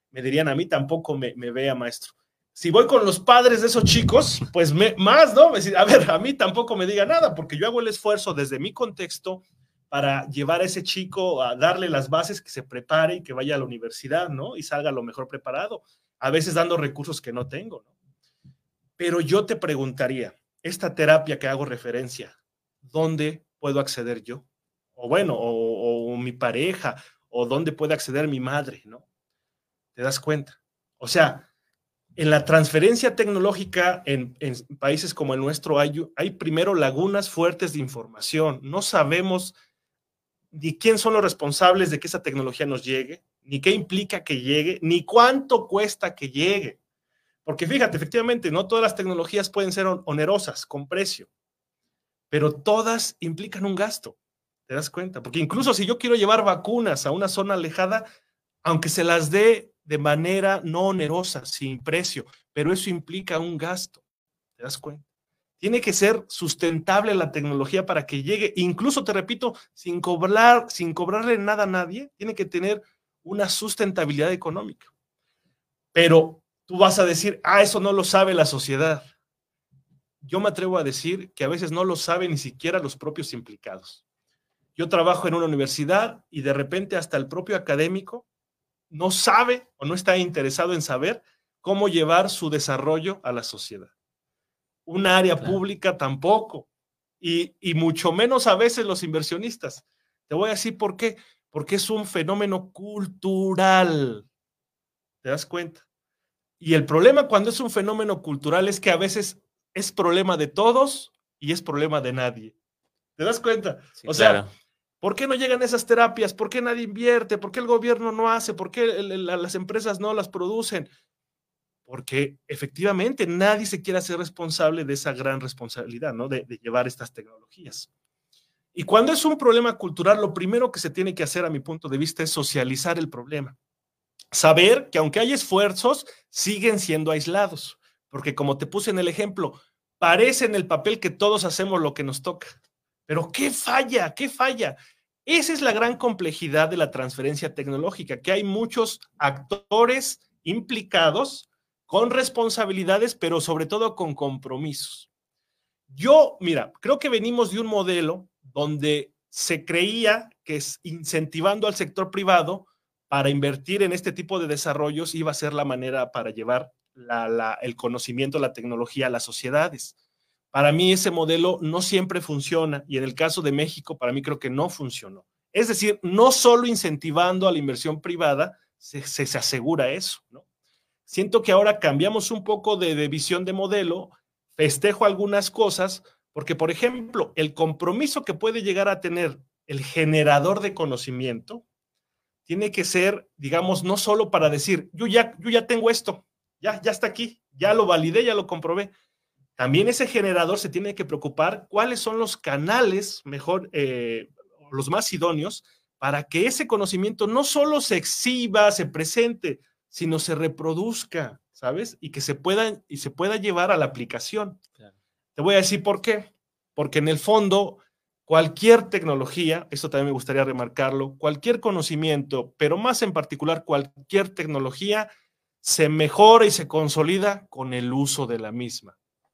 me dirían a mí tampoco me, me vea maestro. Si voy con los padres de esos chicos, pues me, más, ¿no? A ver, a mí tampoco me diga nada, porque yo hago el esfuerzo desde mi contexto para llevar a ese chico a darle las bases, que se prepare y que vaya a la universidad, ¿no? Y salga lo mejor preparado, a veces dando recursos que no tengo, ¿no? Pero yo te preguntaría, esta terapia que hago referencia, ¿dónde puedo acceder yo? O bueno, o, o mi pareja, o dónde puede acceder mi madre, ¿no? ¿Te das cuenta? O sea, en la transferencia tecnológica en, en países como el nuestro hay, hay primero lagunas fuertes de información. No sabemos ni quién son los responsables de que esa tecnología nos llegue, ni qué implica que llegue, ni cuánto cuesta que llegue. Porque fíjate, efectivamente, no todas las tecnologías pueden ser onerosas, con precio, pero todas implican un gasto. ¿Te das cuenta? Porque incluso si yo quiero llevar vacunas a una zona alejada, aunque se las dé de manera no onerosa, sin precio, pero eso implica un gasto. ¿Te das cuenta? Tiene que ser sustentable la tecnología para que llegue, incluso, te repito, sin cobrar, sin cobrarle nada a nadie, tiene que tener una sustentabilidad económica. Pero tú vas a decir, ah, eso no lo sabe la sociedad. Yo me atrevo a decir que a veces no lo saben ni siquiera los propios implicados. Yo trabajo en una universidad y de repente hasta el propio académico no sabe o no está interesado en saber cómo llevar su desarrollo a la sociedad. Un área claro. pública tampoco, y, y mucho menos a veces los inversionistas. Te voy a decir por qué, porque es un fenómeno cultural. ¿Te das cuenta? Y el problema cuando es un fenómeno cultural es que a veces es problema de todos y es problema de nadie. ¿Te das cuenta? Sí, o sea, claro. ¿Por qué no llegan esas terapias? ¿Por qué nadie invierte? ¿Por qué el gobierno no hace? ¿Por qué el, el, las empresas no las producen? Porque efectivamente nadie se quiere hacer responsable de esa gran responsabilidad, ¿no? De, de llevar estas tecnologías. Y cuando es un problema cultural, lo primero que se tiene que hacer, a mi punto de vista, es socializar el problema. Saber que aunque hay esfuerzos, siguen siendo aislados. Porque como te puse en el ejemplo, parece en el papel que todos hacemos lo que nos toca. Pero ¿qué falla? ¿Qué falla? Esa es la gran complejidad de la transferencia tecnológica, que hay muchos actores implicados con responsabilidades, pero sobre todo con compromisos. Yo, mira, creo que venimos de un modelo donde se creía que es incentivando al sector privado para invertir en este tipo de desarrollos iba a ser la manera para llevar la, la, el conocimiento, la tecnología a las sociedades. Para mí ese modelo no siempre funciona y en el caso de México para mí creo que no funcionó. Es decir, no solo incentivando a la inversión privada se, se, se asegura eso, ¿no? Siento que ahora cambiamos un poco de, de visión de modelo, festejo algunas cosas, porque por ejemplo, el compromiso que puede llegar a tener el generador de conocimiento tiene que ser, digamos, no solo para decir, yo ya, yo ya tengo esto, ya, ya está aquí, ya lo validé, ya lo comprobé. También ese generador se tiene que preocupar cuáles son los canales mejor, eh, los más idóneos para que ese conocimiento no solo se exhiba, se presente, sino se reproduzca, ¿sabes? Y que se pueda, y se pueda llevar a la aplicación. Claro. Te voy a decir por qué. Porque en el fondo, cualquier tecnología, esto también me gustaría remarcarlo, cualquier conocimiento, pero más en particular cualquier tecnología, se mejora y se consolida con el uso de la misma.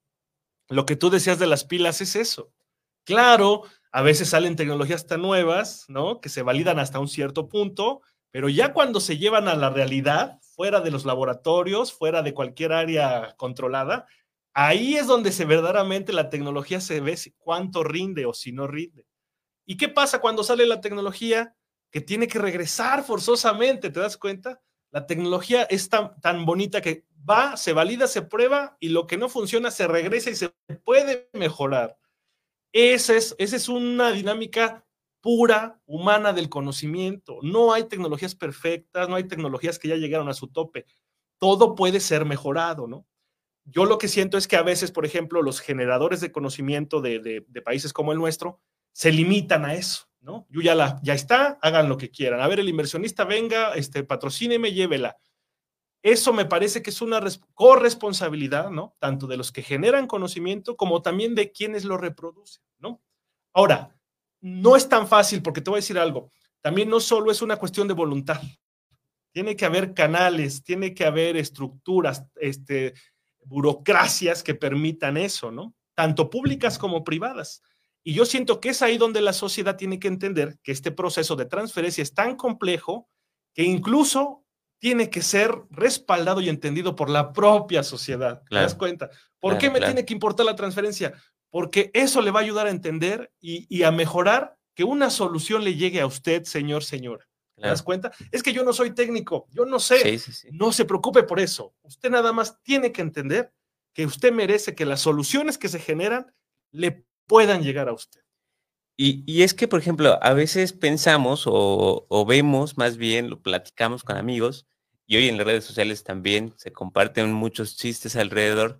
Lo que tú decías de las pilas es eso. Claro, a veces salen tecnologías tan nuevas, ¿no? Que se validan hasta un cierto punto, pero ya cuando se llevan a la realidad, fuera de los laboratorios, fuera de cualquier área controlada, ahí es donde se verdaderamente la tecnología se ve si, cuánto rinde o si no rinde. ¿Y qué pasa cuando sale la tecnología? Que tiene que regresar forzosamente, ¿te das cuenta? La tecnología es tan, tan bonita que va, se valida, se prueba y lo que no funciona se regresa y se puede mejorar. Esa es, esa es una dinámica pura, humana del conocimiento. No hay tecnologías perfectas, no hay tecnologías que ya llegaron a su tope. Todo puede ser mejorado, ¿no? Yo lo que siento es que a veces, por ejemplo, los generadores de conocimiento de, de, de países como el nuestro se limitan a eso, ¿no? Yo ya, la, ya está, hagan lo que quieran. A ver, el inversionista venga, este, patrocíneme, llévela. Eso me parece que es una corresponsabilidad, ¿no? Tanto de los que generan conocimiento como también de quienes lo reproducen, ¿no? Ahora, no es tan fácil porque te voy a decir algo. También no solo es una cuestión de voluntad. tiene que haber canales, tiene que haber estructuras, este, burocracias que permitan eso, ¿no? Tanto públicas como privadas. Y yo siento que es ahí donde la sociedad tiene que entender que este proceso de transferencia es tan complejo que incluso tiene que ser respaldado y entendido por la propia sociedad. ¿Te Claro, das cuenta? ¿Por claro, qué me claro. tiene que importar la transferencia? Porque eso le va a ayudar a entender y, y a mejorar que una solución le llegue a usted, señor, señora. ¿Te Claro. das cuenta? Es que yo no soy técnico, yo no sé. Sí, sí, sí. No se preocupe por eso. Usted nada más tiene que entender que usted merece que las soluciones que se generan le puedan llegar a usted. Y, y es que, por ejemplo, a veces pensamos o, o vemos, más bien, lo platicamos con amigos, y hoy en las redes sociales también se comparten muchos chistes alrededor,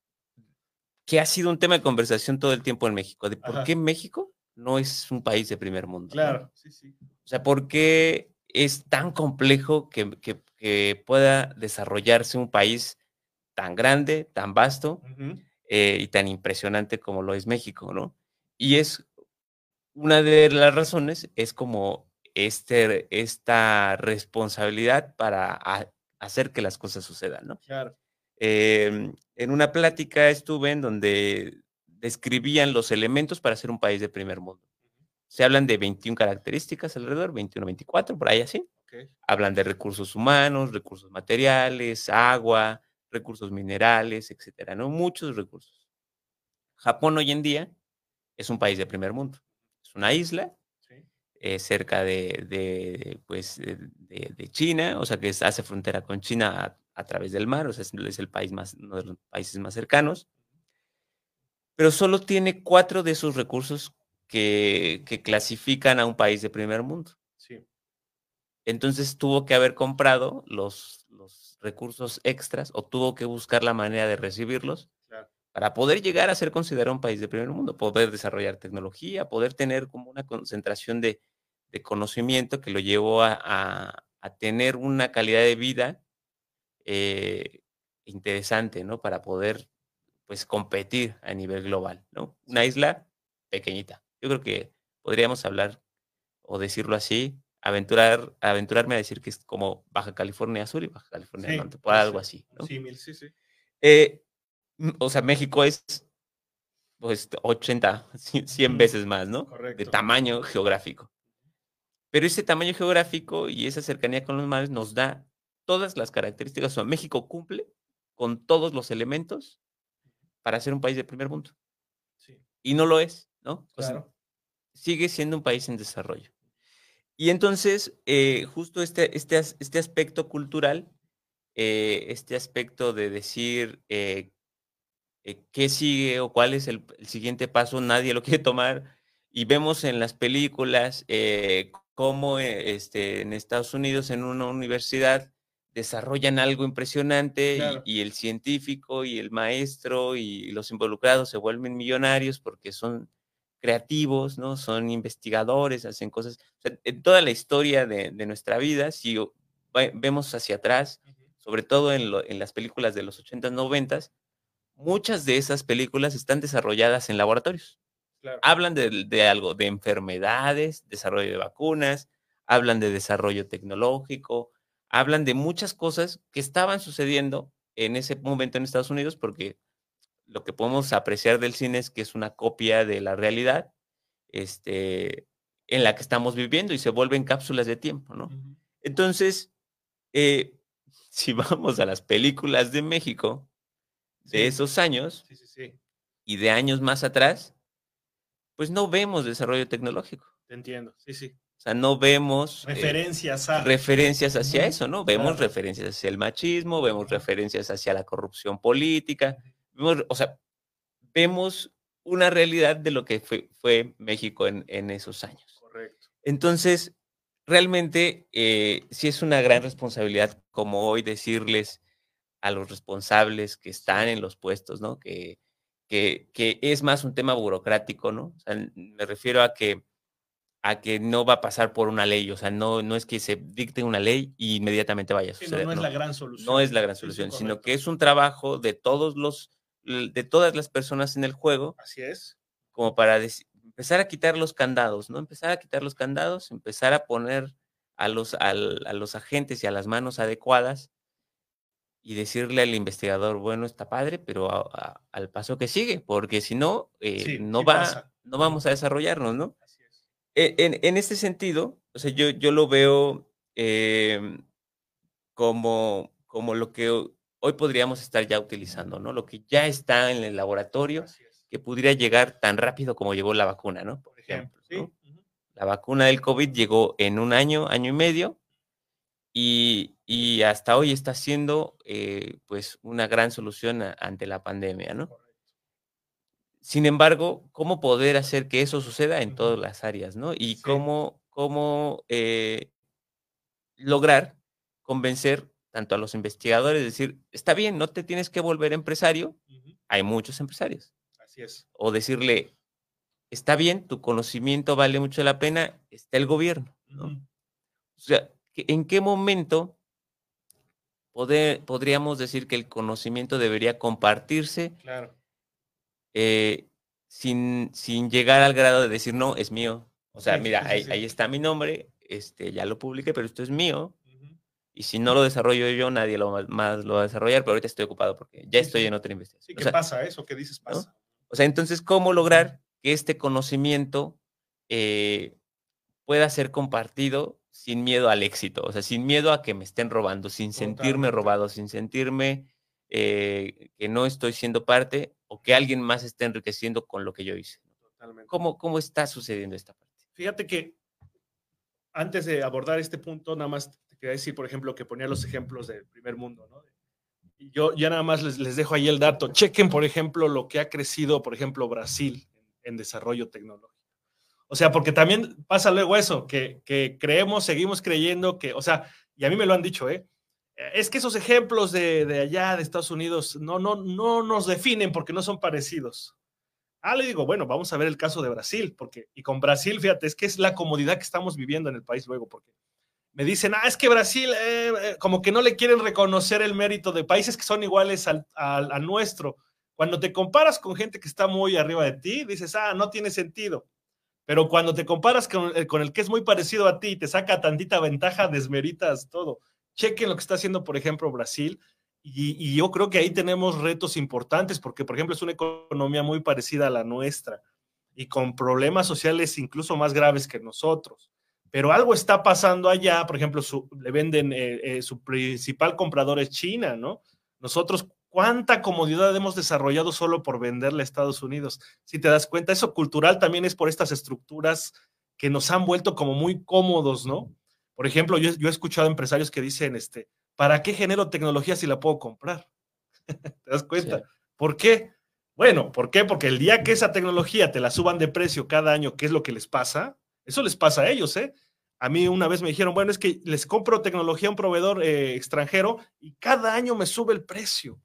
que ha sido un tema de conversación todo el tiempo en México, de por Ajá. qué México no es un país de primer mundo, ¿no? Claro, sí, sí. O sea, ¿por qué es tan complejo que, que- que pueda desarrollarse un país tan grande, tan vasto Ujú. eh, y tan impresionante como lo es México, ¿no? Y es una de las razones, es como este, esta responsabilidad para a- hacer que las cosas sucedan, ¿no? Claro. Em, en una plática estuve en donde describían los elementos para ser un país de primer mundo. Se hablan de veintiuna características alrededor, veintiuna, veinticuatro, por ahí así. Ok. Hablan de recursos humanos, recursos materiales, agua, recursos minerales, etcétera, ¿no? Muchos recursos. Japón hoy en día es un país de primer mundo. Es una isla Sí. eh, cerca de, de, pues, eh, de, de China, o sea, que es- hace frontera con China a, a través del mar, o sea, es, es el país más, uno de los países más cercanos, pero solo tiene cuatro de esos recursos que, que clasifican a un país de primer mundo. Sí. Entonces tuvo que haber comprado los, los recursos extras o tuvo que buscar la manera de recibirlos Claro. para poder llegar a ser considerado un país de primer mundo, poder desarrollar tecnología, poder tener como una concentración de, de conocimiento que lo llevó a, a- a tener una calidad de vida eh, interesante, ¿no? Para poder, pues, competir a nivel global, ¿no? Una Sí. isla pequeñita. Yo creo que podríamos hablar o decirlo así, aventurar, aventurarme a decir que es como Baja California Sur y Baja California Sí, Norte, por puede algo ser. así, ¿no? Símil, sí, sí. Eh, mm, o sea, México es, pues, ochenta, cien cien Ujú. veces más, ¿no? De Correcto. tamaño geográfico. Pero ese tamaño geográfico y esa cercanía con los mares nos da todas las características. O sea, México cumple con todos los elementos para ser un país de primer mundo. Sí. Y no lo es, ¿no? O sea, Claro. sigue siendo un país en desarrollo. Y entonces, eh, justo este, este, as- este aspecto cultural, eh, este aspecto de decir eh, eh, qué sigue o cuál es el, el siguiente paso, nadie lo quiere tomar. Y vemos en las películas eh, cómo eh, este, en Estados Unidos, en una universidad, desarrollan algo impresionante y, Claro. y el científico y el maestro y los involucrados se vuelven millonarios porque son creativos, ¿no? Son investigadores, hacen cosas. O sea, en toda la historia de, de nuestra vida, si o- ve- vemos hacia atrás, Ujú. sobre todo en, lo- en las películas de los ochentas, noventas, muchas de esas películas están desarrolladas en laboratorios. Claro. Hablan de, de algo, de enfermedades, desarrollo de vacunas, hablan de desarrollo tecnológico, hablan de muchas cosas que estaban sucediendo en ese momento en Estados Unidos, porque lo que podemos apreciar del cine es que es una copia de la realidad este, en la que estamos viviendo y se vuelven cápsulas de tiempo, ¿no? Ujú. Entonces, eh, si vamos a las películas de México de Sí. esos años Sí, sí, sí. y de años más atrás, pues no vemos desarrollo tecnológico. Te entiendo. Sí, sí. O sea, no vemos eh, Referencias a. referencias hacia Ujú. eso, ¿no? Vemos Claro. referencias hacia el machismo, vemos Ujú. referencias hacia la corrupción política, Ujú. vemos, o sea, vemos una realidad de lo que fue, fue México en, en esos años. Correcto. Entonces, realmente eh, sí es una gran responsabilidad como hoy decirles a los responsables que están Sí. en los puestos, ¿no? Que, que, que es más un tema burocrático, ¿no? O sea, n- me refiero a que, a que no va a pasar por una ley, o sea, no, no es que se dicte una ley y inmediatamente vaya a Sí, no, suceder, no es la no, gran solución. no es la gran Sí, sí, solución, sino correcto. que es un trabajo de todos los, l- de todas las personas en el juego, Así es. como para deci- empezar a quitar los candados, ¿no? Empezar a quitar los candados, empezar a poner a los, al, a los agentes y a las manos adecuadas y decirle al investigador, bueno, está padre, pero a, a, al paso que sigue, porque si no, eh, Sí, no, sí va, pasa. no vamos a desarrollarnos, ¿no? Así es. En, en este sentido, o sea, yo, yo lo veo eh, como, como lo que hoy podríamos estar ya utilizando, ¿no? Lo que ya está en el laboratorio, Así es. que pudiera llegar tan rápido como llegó la vacuna, ¿no? Por ejemplo, sí. ¿no? La vacuna del COVID llegó en un año, año y medio, y, y hasta hoy está siendo eh, pues una gran solución a, ante la pandemia, ¿no? Sin embargo, ¿cómo poder hacer que eso suceda en todas las áreas, ¿no? Y Sí. cómo, cómo eh, lograr convencer tanto a los investigadores, decir, está bien, no te tienes que volver empresario, Ujú. hay muchos empresarios. Así es. O decirle, está bien, tu conocimiento vale mucho la pena, está el gobierno, ¿no? Ujú. O sea, ¿en qué momento poder, podríamos decir que el conocimiento debería compartirse Claro. eh, sin, sin llegar al grado de decir, no, es mío? O sea, Sí, mira, sí, sí, ahí, sí. ahí está mi nombre, este, ya lo publiqué, pero esto es mío. Ujú. Y si no lo desarrollo yo, nadie lo ma- más lo va a desarrollar, pero ahorita estoy ocupado porque ya Sí, estoy sí. en otra investigación. Sí, O ¿qué sea, pasa? Eso que dices ¿no? pasa. O sea, entonces, ¿cómo lograr que este conocimiento eh, pueda ser compartido sin miedo al éxito? O sea, sin miedo a que me estén robando, sin sentirme Totalmente. robado, sin sentirme eh, que no estoy siendo parte o que alguien más esté enriqueciendo con lo que yo hice. Totalmente. ¿Cómo, cómo está sucediendo esta parte? Fíjate que antes de abordar este punto, nada más te quería decir, por ejemplo, que ponía los ejemplos del primer mundo, ¿no? Y yo ya nada más les, les dejo ahí el dato. Chequen, por ejemplo, lo que ha crecido, por ejemplo, Brasil en, en desarrollo tecnológico. O sea, porque también pasa luego eso, que, que creemos, seguimos creyendo que, o sea, y a mí me lo han dicho, ¿eh? Es que esos ejemplos de, de allá, de Estados Unidos, no, no, no nos definen porque no son parecidos. Ah, le digo, bueno, vamos a ver el caso de Brasil, porque, y con Brasil, fíjate, es que es la comodidad que estamos viviendo en el país luego, porque me dicen, ah, es que Brasil, eh, eh, como que no le quieren reconocer el mérito de países que son iguales al, al, al nuestro. Cuando te comparas con gente que está muy arriba de ti, dices, ah, no tiene sentido. Pero cuando te comparas con, con el que es muy parecido a ti y te saca tantita ventaja, desmeritas todo. Chequen lo que está haciendo, por ejemplo, Brasil. Y, y yo creo que ahí tenemos retos importantes, porque, por ejemplo, es una economía muy parecida a la nuestra y con problemas sociales incluso más graves que nosotros. Pero algo está pasando allá, por ejemplo, su, le venden, eh, eh, su principal comprador es China, ¿no? Nosotros, ¿cuánta comodidad hemos desarrollado solo por venderle a Estados Unidos? Si te das cuenta, eso cultural también es por estas estructuras que nos han vuelto como muy cómodos, ¿no? Por ejemplo, yo, yo he escuchado empresarios que dicen, este, ¿para qué genero tecnología si la puedo comprar? ¿Te das cuenta? Sí. ¿Por qué? Bueno, ¿por qué? Porque el día que esa tecnología te la suban de precio cada año, ¿qué es lo que les pasa? Eso les pasa a ellos, ¿eh? A mí una vez me dijeron, bueno, es que les compro tecnología a un proveedor eh, extranjero y cada año me sube el precio.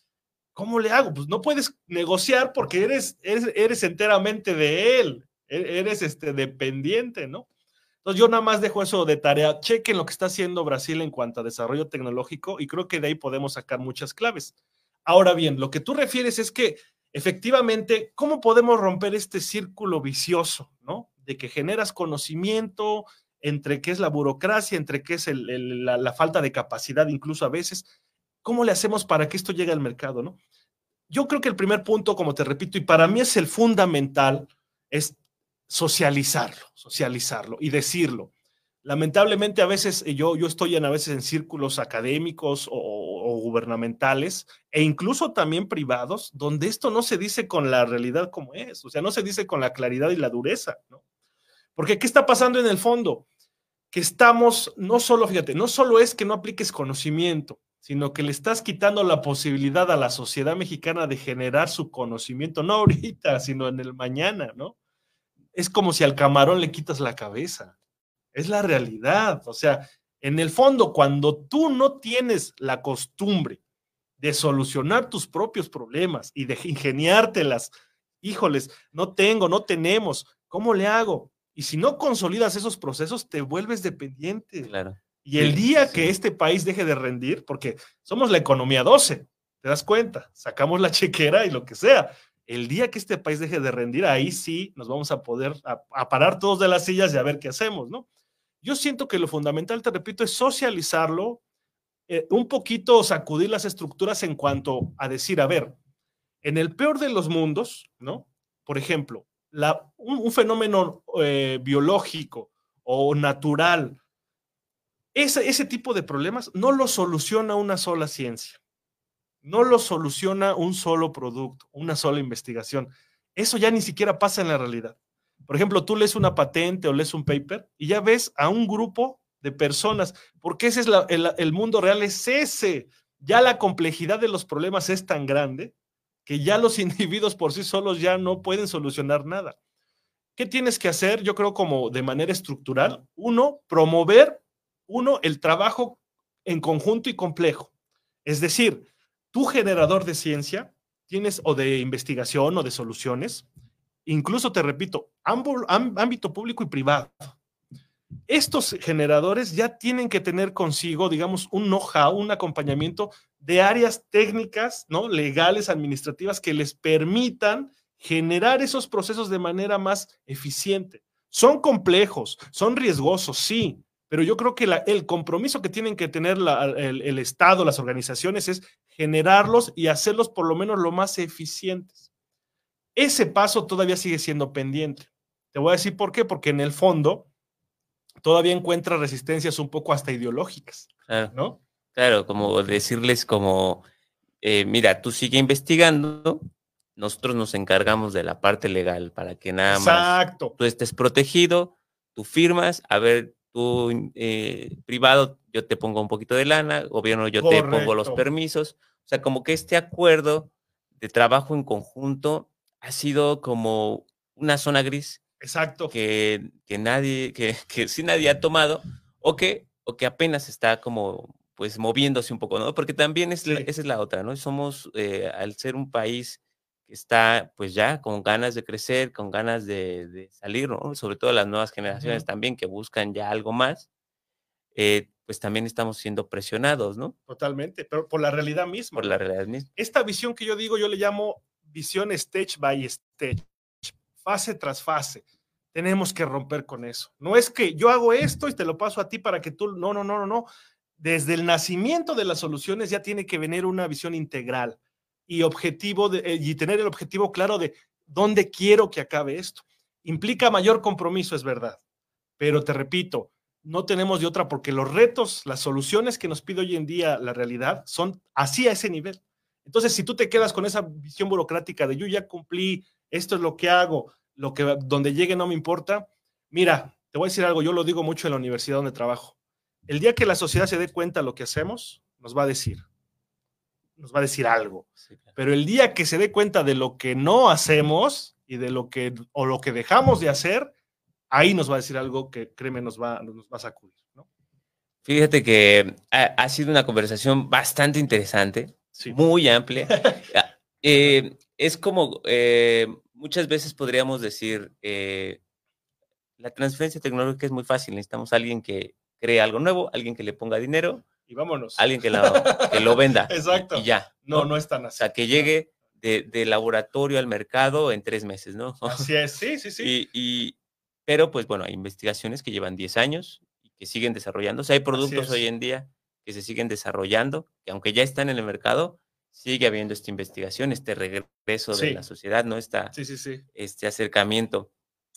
¿Cómo le hago? Pues no puedes negociar porque eres, eres, eres enteramente de él, eres este, dependiente, ¿no? Entonces yo nada más dejo eso de tarea. Chequen lo que está haciendo Brasil en cuanto a desarrollo tecnológico y creo que de ahí podemos sacar muchas claves. Ahora bien, lo que tú refieres es que efectivamente, ¿cómo podemos romper este círculo vicioso, ¿no? De que generas conocimiento, entre qué es la burocracia, entre qué es el, el, la, la falta de capacidad incluso a veces. ¿Cómo le hacemos para que esto llegue al mercado, no? Yo creo que el primer punto, como te repito, y para mí es el fundamental, es socializarlo, socializarlo y decirlo. Lamentablemente a veces yo, yo estoy en, a veces en círculos académicos o, o gubernamentales e incluso también privados, donde esto no se dice con la realidad como es, o sea, no se dice con la claridad y la dureza, ¿no? Porque ¿qué está pasando en el fondo? Que estamos, no solo, fíjate, no solo es que no apliques conocimiento, sino que le estás quitando la posibilidad a la sociedad mexicana de generar su conocimiento, no ahorita, sino en el mañana, ¿no? Es como si al camarón le quitas la cabeza. Es la realidad. O sea, en el fondo, cuando tú no tienes la costumbre de solucionar tus propios problemas y de ingeniártelas, híjoles, no tengo, no tenemos, ¿cómo le hago? Y si no consolidas esos procesos, te vuelves dependiente. Claro. Y el día sí. que este país deje de rendir, porque somos la economía doce, ¿te das cuenta? Sacamos la chequera y lo que sea. El día que este país deje de rendir, ahí sí nos vamos a poder a, a parar todos de las sillas y a ver qué hacemos, ¿no? Yo siento que lo fundamental, te repito, es socializarlo, eh, un poquito sacudir las estructuras en cuanto a decir, a ver, en el peor de los mundos, ¿no? Por ejemplo, la, un, un fenómeno eh, biológico o natural, ese, ese tipo de problemas no lo soluciona una sola ciencia, no lo soluciona un solo producto, una sola investigación. Eso ya ni siquiera pasa en la realidad. Por ejemplo, tú lees una patente o lees un paper y ya ves a un grupo de personas, porque ese es la, el, el mundo real, es ese. Ya la complejidad de los problemas es tan grande que ya los individuos por sí solos ya no pueden solucionar nada. ¿Qué tienes que hacer? Yo creo como de manera estructural. Uno, promover, uno, el trabajo en conjunto y complejo. Es decir, tú generador de ciencia, tienes o de investigación o de soluciones, incluso te repito, ámbito público y privado. Estos generadores ya tienen que tener consigo, digamos, un know-how, un acompañamiento de áreas técnicas, ¿no? Legales, administrativas, que les permitan generar esos procesos de manera más eficiente. Son complejos, son riesgosos, sí, pero yo creo que la, el compromiso que tienen que tener la, el, el Estado, las organizaciones, es generarlos y hacerlos por lo menos lo más eficientes. Ese paso todavía sigue siendo pendiente. Te voy a decir por qué, porque en el fondo todavía encuentra resistencias un poco hasta ideológicas, claro, ¿no? Claro, como decirles como, eh, mira, tú sigue investigando, nosotros nos encargamos de la parte legal para que nada Exacto. más tú estés protegido, tú firmas, a ver, tú eh, privado, yo te pongo un poquito de lana, gobierno, yo Correcto. te pongo los permisos, o sea, como que este acuerdo de trabajo en conjunto ha sido como una zona gris. Exacto. Que, que nadie, que, que sí nadie ha tomado, o que, o que apenas está como, pues, moviéndose un poco, ¿no? Porque también es Sí. la, esa es la otra, ¿no? Somos, eh, al ser un país que está, pues, ya con ganas de crecer, con ganas de, de salir, ¿no? Sobre todo las nuevas generaciones Uh-huh. también, que buscan ya algo más, eh, pues también estamos siendo presionados, ¿no? Totalmente, pero por la realidad misma. Por ¿no? la realidad misma. Esta visión que yo digo, yo le llamo visión stage by stage, fase tras fase. Tenemos que romper con eso. No es que yo hago esto y te lo paso a ti para que tú... No, no, no, no, no. Desde el nacimiento de las soluciones ya tiene que venir una visión integral y objetivo de, y tener el objetivo claro de dónde quiero que acabe esto. Implica mayor compromiso, es verdad, pero te repito, no tenemos de otra porque los retos, las soluciones que nos pide hoy en día la realidad son así a ese nivel. Entonces, si tú te quedas con esa visión burocrática de yo ya cumplí, esto es lo que hago, lo que donde llegue no me importa, mira, te voy a decir algo, yo lo digo mucho en la universidad donde trabajo. El día que la sociedad se dé cuenta de lo que hacemos, nos va a decir, nos va a decir algo. Sí, claro. Pero el día que se dé cuenta de lo que no hacemos y de lo que, o lo que dejamos de hacer, ahí nos va a decir algo que, créeme, nos va, nos va a sacudir, ¿no? Fíjate que ha, ha sido una conversación bastante interesante, sí. Muy amplia. eh, es como, eh, muchas veces podríamos decir, eh, la transferencia tecnológica es muy fácil, necesitamos a alguien que cree algo nuevo, alguien que le ponga dinero, y vámonos. Alguien que, la, que lo venda. Exacto. Y, y ya. No, no, no es tan así. O sea, que llegue de, de laboratorio al mercado en tres meses, ¿no? Así es, sí, sí, sí. Y, y, pero, pues, bueno, hay investigaciones que llevan diez años y que siguen desarrollándose. Hay productos hoy en día que se siguen desarrollando, que aunque ya están en el mercado, sigue habiendo esta investigación, este regreso sí. de la sociedad, ¿no? Esta, sí, sí, sí. Este acercamiento.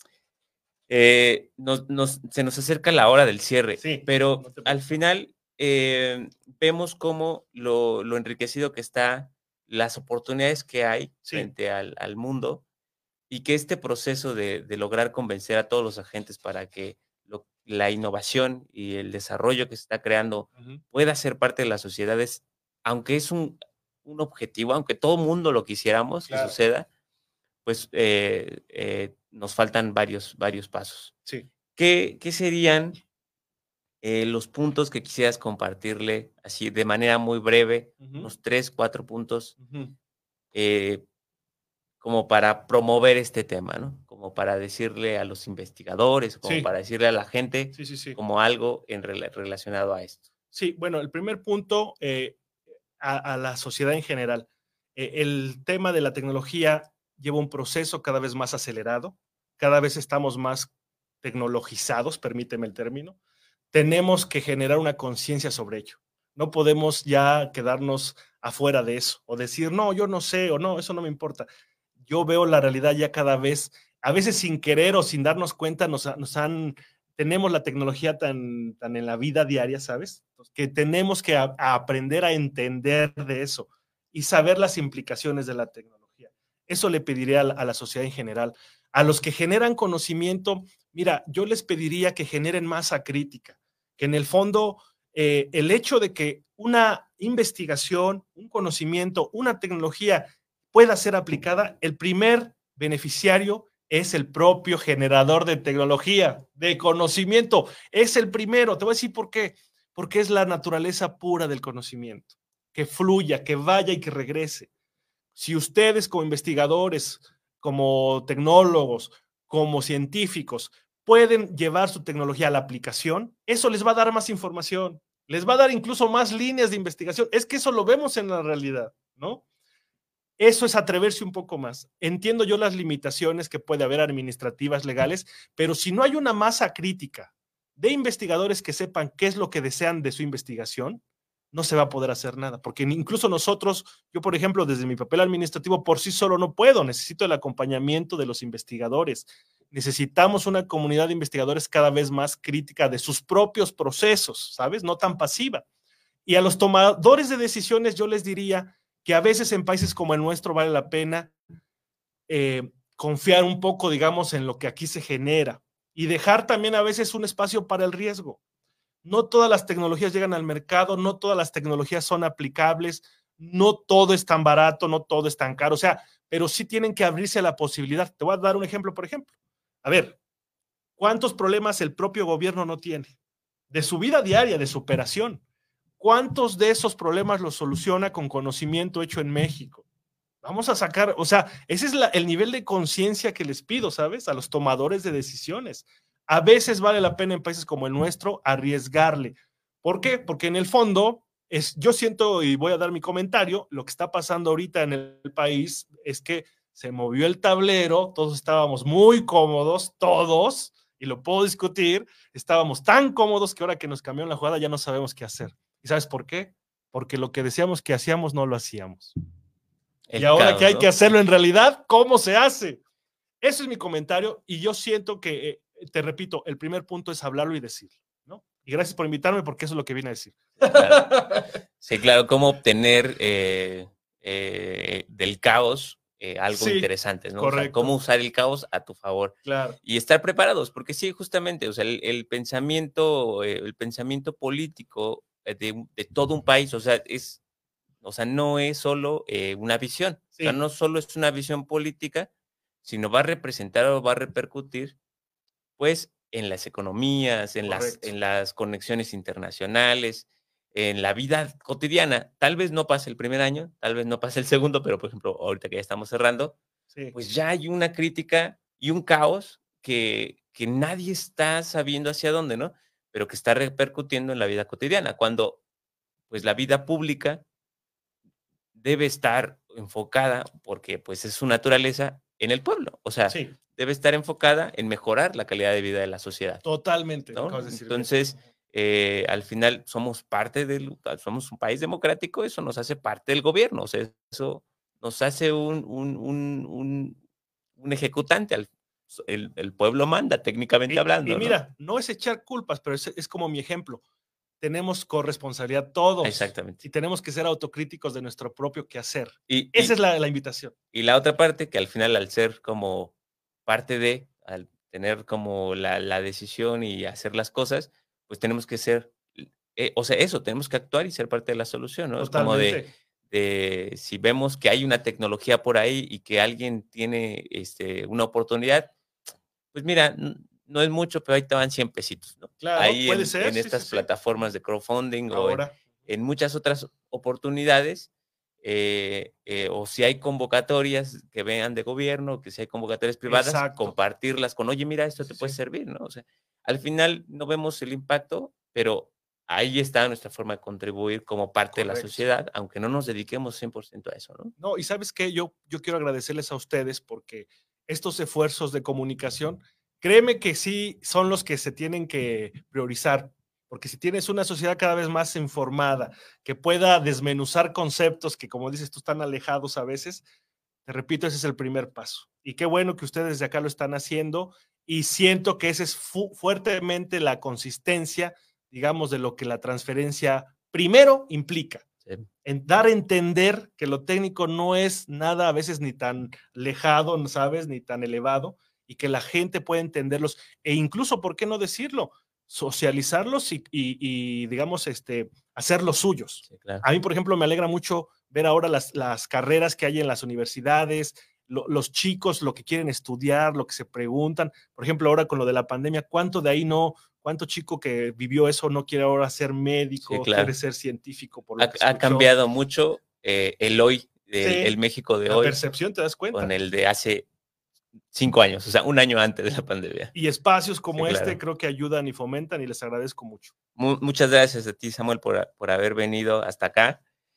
Eh, nos, nos, se nos acerca la hora del cierre, sí, pero no al final eh, vemos cómo lo, lo enriquecido que está, las oportunidades que hay sí. frente al, al mundo, y que este proceso de, de lograr convencer a todos los agentes para que lo, la innovación y el desarrollo que se está creando uh-huh. pueda ser parte de las sociedades, aunque es un, un objetivo, aunque todo mundo lo quisiéramos claro. que suceda, pues eh, eh, nos faltan varios, varios pasos. Sí. ¿Qué, qué serían eh, los puntos que quisieras compartirle así de manera muy breve? Uh-huh. Unos tres, cuatro puntos, uh-huh. eh, como para promover este tema, ¿no? Como para decirle a los investigadores, como sí. para decirle a la gente sí, sí, sí. como algo en rela- relacionado a esto. Sí, bueno, el primer punto eh, a, a la sociedad en general. Eh, el tema de la tecnología lleva un proceso cada vez más acelerado, cada vez estamos más tecnologizados, permíteme el término, tenemos que generar una conciencia sobre ello. No podemos ya quedarnos afuera de eso o decir, no, yo no sé o no, eso no me importa. Yo veo la realidad ya cada vez, a veces sin querer o sin darnos cuenta, nos, nos han, tenemos la tecnología tan, tan en la vida diaria, ¿sabes? Que tenemos que a, a aprender a entender de eso y saber las implicaciones de la tecnología. Eso le pediría a la, a la sociedad en general. A los que generan conocimiento, mira, yo les pediría que generen masa crítica, que en el fondo eh, el hecho de que una investigación, un conocimiento, una tecnología pueda ser aplicada, el primer beneficiario es el propio generador de tecnología, de conocimiento, es el primero. Te voy a decir por qué, porque es la naturaleza pura del conocimiento, que fluya, que vaya y que regrese. Si ustedes como investigadores, como tecnólogos, como científicos, pueden llevar su tecnología a la aplicación, eso les va a dar más información, les va a dar incluso más líneas de investigación. Es que eso lo vemos en la realidad, ¿no? Eso es atreverse un poco más. Entiendo yo las limitaciones que puede haber administrativas, legales, pero si no hay una masa crítica de investigadores que sepan qué es lo que desean de su investigación, no se va a poder hacer nada, porque incluso nosotros, yo por ejemplo, desde mi papel administrativo por sí solo no puedo, necesito el acompañamiento de los investigadores. Necesitamos una comunidad de investigadores cada vez más crítica de sus propios procesos, ¿sabes? No tan pasiva. Y a los tomadores de decisiones yo les diría que a veces en países como el nuestro vale la pena eh, confiar un poco, digamos, en lo que aquí se genera y dejar también a veces un espacio para el riesgo. No todas las tecnologías llegan al mercado, no todas las tecnologías son aplicables, no todo es tan barato, no todo es tan caro, o sea, pero sí tienen que abrirse a la posibilidad. Te voy a dar un ejemplo, por ejemplo. A ver, ¿cuántos problemas el propio gobierno no tiene? De su vida diaria, de su operación. ¿Cuántos de esos problemas los soluciona con conocimiento hecho en México? Vamos a sacar, o sea, ese es la, el nivel de conciencia que les pido, ¿sabes? A los tomadores de decisiones. A veces vale la pena en países como el nuestro arriesgarle. ¿Por qué? Porque en el fondo, es, yo siento, y voy a dar mi comentario, lo que está pasando ahorita en el país es que se movió el tablero, todos estábamos muy cómodos, todos, y lo puedo discutir, estábamos tan cómodos que ahora que nos cambiaron la jugada ya no sabemos qué hacer. ¿Y sabes por qué? Porque lo que decíamos que hacíamos no lo hacíamos. El y ahora caos, que hay ¿no? que hacerlo en realidad, ¿cómo se hace? Ese es mi comentario y yo siento que, eh, te repito, el primer punto es hablarlo y decirlo, ¿no? Y gracias por invitarme porque eso es lo que vine a decir. Claro. Sí, claro, cómo obtener eh, eh, del caos eh, algo sí, interesante, ¿no? Correcto. O sea, cómo usar el caos a tu favor. Claro. Y estar preparados, porque sí, justamente, o sea, el, el pensamiento, eh, el pensamiento político de, de todo un país, o sea, es, o sea, no es solo eh, una visión, sí. O sea, no solo es una visión política, sino va a representar o va a repercutir, pues, en las economías, en las, en las conexiones internacionales, en la vida cotidiana. Tal vez no pase el primer año, tal vez no pase el segundo, pero, por ejemplo, ahorita que ya estamos cerrando, sí. Pues ya hay una crítica y un caos que, que nadie está sabiendo hacia dónde, ¿no? Pero que está repercutiendo en la vida cotidiana, cuando, pues, la vida pública debe estar enfocada, porque, pues, es su naturaleza, en el pueblo. O sea, sí. Debe estar enfocada en mejorar la calidad de vida de la sociedad. Totalmente. ¿No? Entonces, eh, al final somos parte del, somos un país democrático, eso nos hace parte del gobierno, o sea, eso nos hace un, un, un, un, un ejecutante, al, el, el pueblo manda, técnicamente y, hablando. Y mira, ¿no? no es echar culpas, pero es, es como mi ejemplo. Tenemos corresponsabilidad todos. Exactamente. Y tenemos que ser autocríticos de nuestro propio quehacer. Y, Esa y, es la, la invitación. Y la otra parte, que al final, al ser como parte de, al tener como la, la decisión y hacer las cosas, pues tenemos que ser, eh, o sea, eso, tenemos que actuar y ser parte de la solución, ¿no? Totalmente. Es como de, de, si vemos que hay una tecnología por ahí y que alguien tiene este, una oportunidad, pues mira, no es mucho, pero ahí te van cien pesitos, ¿no? Claro, ahí puede en, ser. en sí, estas sí, plataformas sí. de crowdfunding Ahora. o en, en muchas otras oportunidades. Eh, eh, o si hay convocatorias que vean de gobierno, que si hay convocatorias privadas, Exacto. compartirlas con, oye, mira, esto te sí. puede servir, ¿no? O sea, al final no vemos el impacto, pero ahí está nuestra forma de contribuir como parte Correcto. de la sociedad, aunque no nos dediquemos cien por ciento a eso, ¿no? No, y ¿sabes qué? Yo, yo quiero agradecerles a ustedes porque estos esfuerzos de comunicación, créeme que sí son los que se tienen que priorizar, porque si tienes una sociedad cada vez más informada, que pueda desmenuzar conceptos que, como dices tú, están alejados a veces, te repito, ese es el primer paso. Y qué bueno que ustedes de acá lo están haciendo, y siento que esa es fu fuertemente la consistencia, digamos, de lo que la transferencia primero implica. Sí. En dar a entender que lo técnico no es nada a veces ni tan alejado, ¿no sabes? Ni tan elevado, y que la gente puede entenderlos, e incluso, ¿por qué no decirlo? Socializarlos y, y, y digamos, este, hacerlos suyos. Sí, claro. A mí, por ejemplo, me alegra mucho ver ahora las, las carreras que hay en las universidades, lo, los chicos, lo que quieren estudiar, lo que se preguntan. Por ejemplo, ahora con lo de la pandemia, ¿cuánto de ahí no, cuánto chico que vivió eso no quiere ahora ser médico, sí, claro, quiere ser científico? Por lo ha, que ha cambiado mucho eh, el hoy, el, sí, el México de la hoy. La percepción, ¿te das cuenta? Con el de hace cinco años, o sea, un año antes de la pandemia. Y espacios como sí, este claro, creo que ayudan y fomentan, y les agradezco mucho. Mu muchas gracias a ti, Samuel, por, por haber venido hasta acá.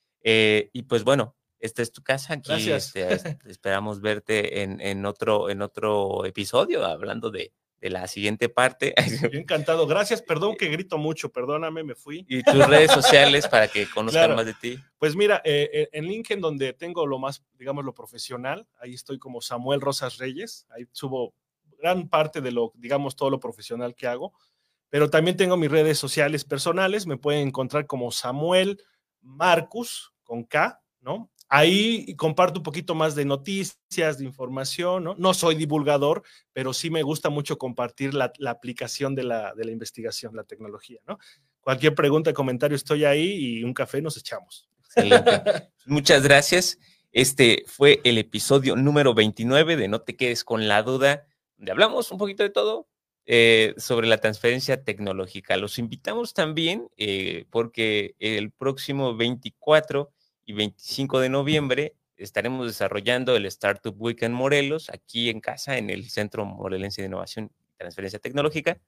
Eh, y pues bueno, esta es tu casa. Aquí este, esperamos verte en, en, otro, en otro episodio, hablando de, de la siguiente parte. Yo encantado. Gracias. Perdón que grito mucho. Perdóname, me fui. Y tus redes sociales para que conozcan claro, más de ti. Pues mira, eh, en LinkedIn, donde tengo lo más, digamos, lo profesional, ahí estoy como Samuel Rosas Reyes. Ahí subo gran parte de lo, digamos, todo lo profesional que hago. Pero también tengo mis redes sociales personales. Me pueden encontrar como Samuel Marcus, con K, ¿no? Ahí comparto un poquito más de noticias, de información, ¿no? No soy divulgador, pero sí me gusta mucho compartir la, la aplicación de la, de la investigación, la tecnología, ¿no? Cualquier pregunta, comentario, estoy ahí, y un café nos echamos. Excelente. Muchas gracias. Este fue el episodio número veintinueve de No te quedes con la duda, donde hablamos un poquito de todo eh, sobre la transferencia tecnológica. Los invitamos también eh, porque el próximo veinticuatro y veinticinco de noviembre estaremos desarrollando el Startup Weekend Morelos, aquí en casa, en el Centro Morelense de Innovación y Transferencia Tecnológica,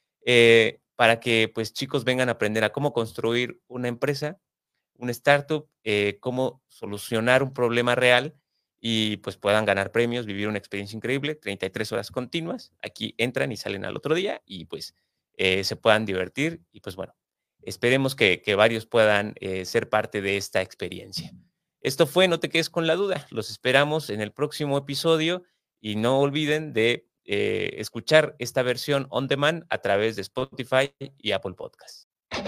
eh, para que pues chicos vengan a aprender a cómo construir una empresa, una startup, eh, cómo solucionar un problema real, y pues puedan ganar premios, vivir una experiencia increíble, treinta y tres horas continuas. Aquí entran y salen al otro día, y pues eh, se puedan divertir, y pues bueno, esperemos que, que varios puedan eh, ser parte de esta experiencia. Esto fue No te quedes con la duda. Los esperamos en el próximo episodio, y no olviden de eh, escuchar esta versión on demand a través de Spotify y Apple Podcasts.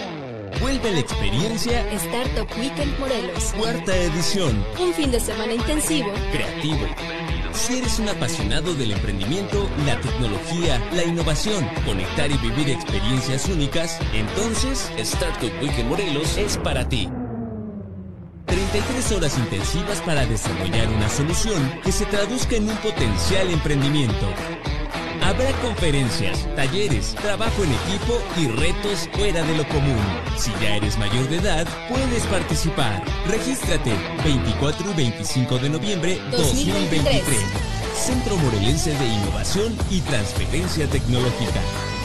Vuelve la experiencia Startup Weekend Morelos. Cuarta edición. Un fin de semana intensivo. Creativo. Si eres un apasionado del emprendimiento, la tecnología, la innovación, conectar y vivir experiencias únicas, entonces Startup Weekend Morelos es para ti. treinta y tres horas intensivas para desarrollar una solución que se traduzca en un potencial emprendimiento. Habrá conferencias, talleres, trabajo en equipo y retos fuera de lo común. Si ya eres mayor de edad, puedes participar. Regístrate veinticuatro y veinticinco de noviembre dos mil veintitrés. Centro Morelense de Innovación y Transferencia Tecnológica.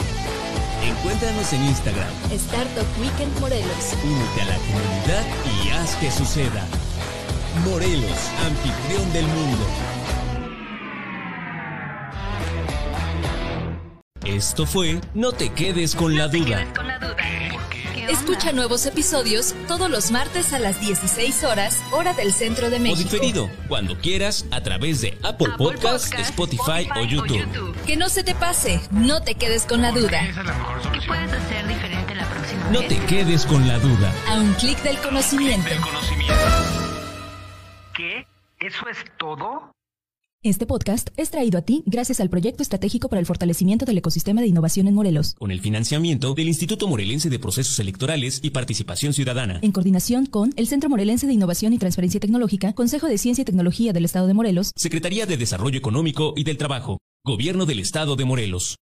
Encuéntranos en Instagram. Startup Weekend Morelos. Únete a la comunidad y haz que suceda. Morelos, anfitrión del mundo. Esto fue No te quedes con la duda. Escucha nuevos episodios todos los martes a las dieciséis horas, hora del centro de México. O diferido, cuando quieras, a través de Apple, Apple Podcasts, Podcast, Spotify, Spotify o, YouTube. o YouTube. Que no se te pase, no te quedes con la duda. ¿Qué puedes hacer diferente la próxima No vez? te quedes con la duda. A un clic del conocimiento. ¿Qué? ¿Eso es todo? Este podcast es traído a ti gracias al Proyecto Estratégico para el Fortalecimiento del Ecosistema de Innovación en Morelos, con el financiamiento del Instituto Morelense de Procesos Electorales y Participación Ciudadana, en coordinación con el Centro Morelense de Innovación y Transferencia Tecnológica, Consejo de Ciencia y Tecnología del Estado de Morelos, Secretaría de Desarrollo Económico y del Trabajo, Gobierno del Estado de Morelos.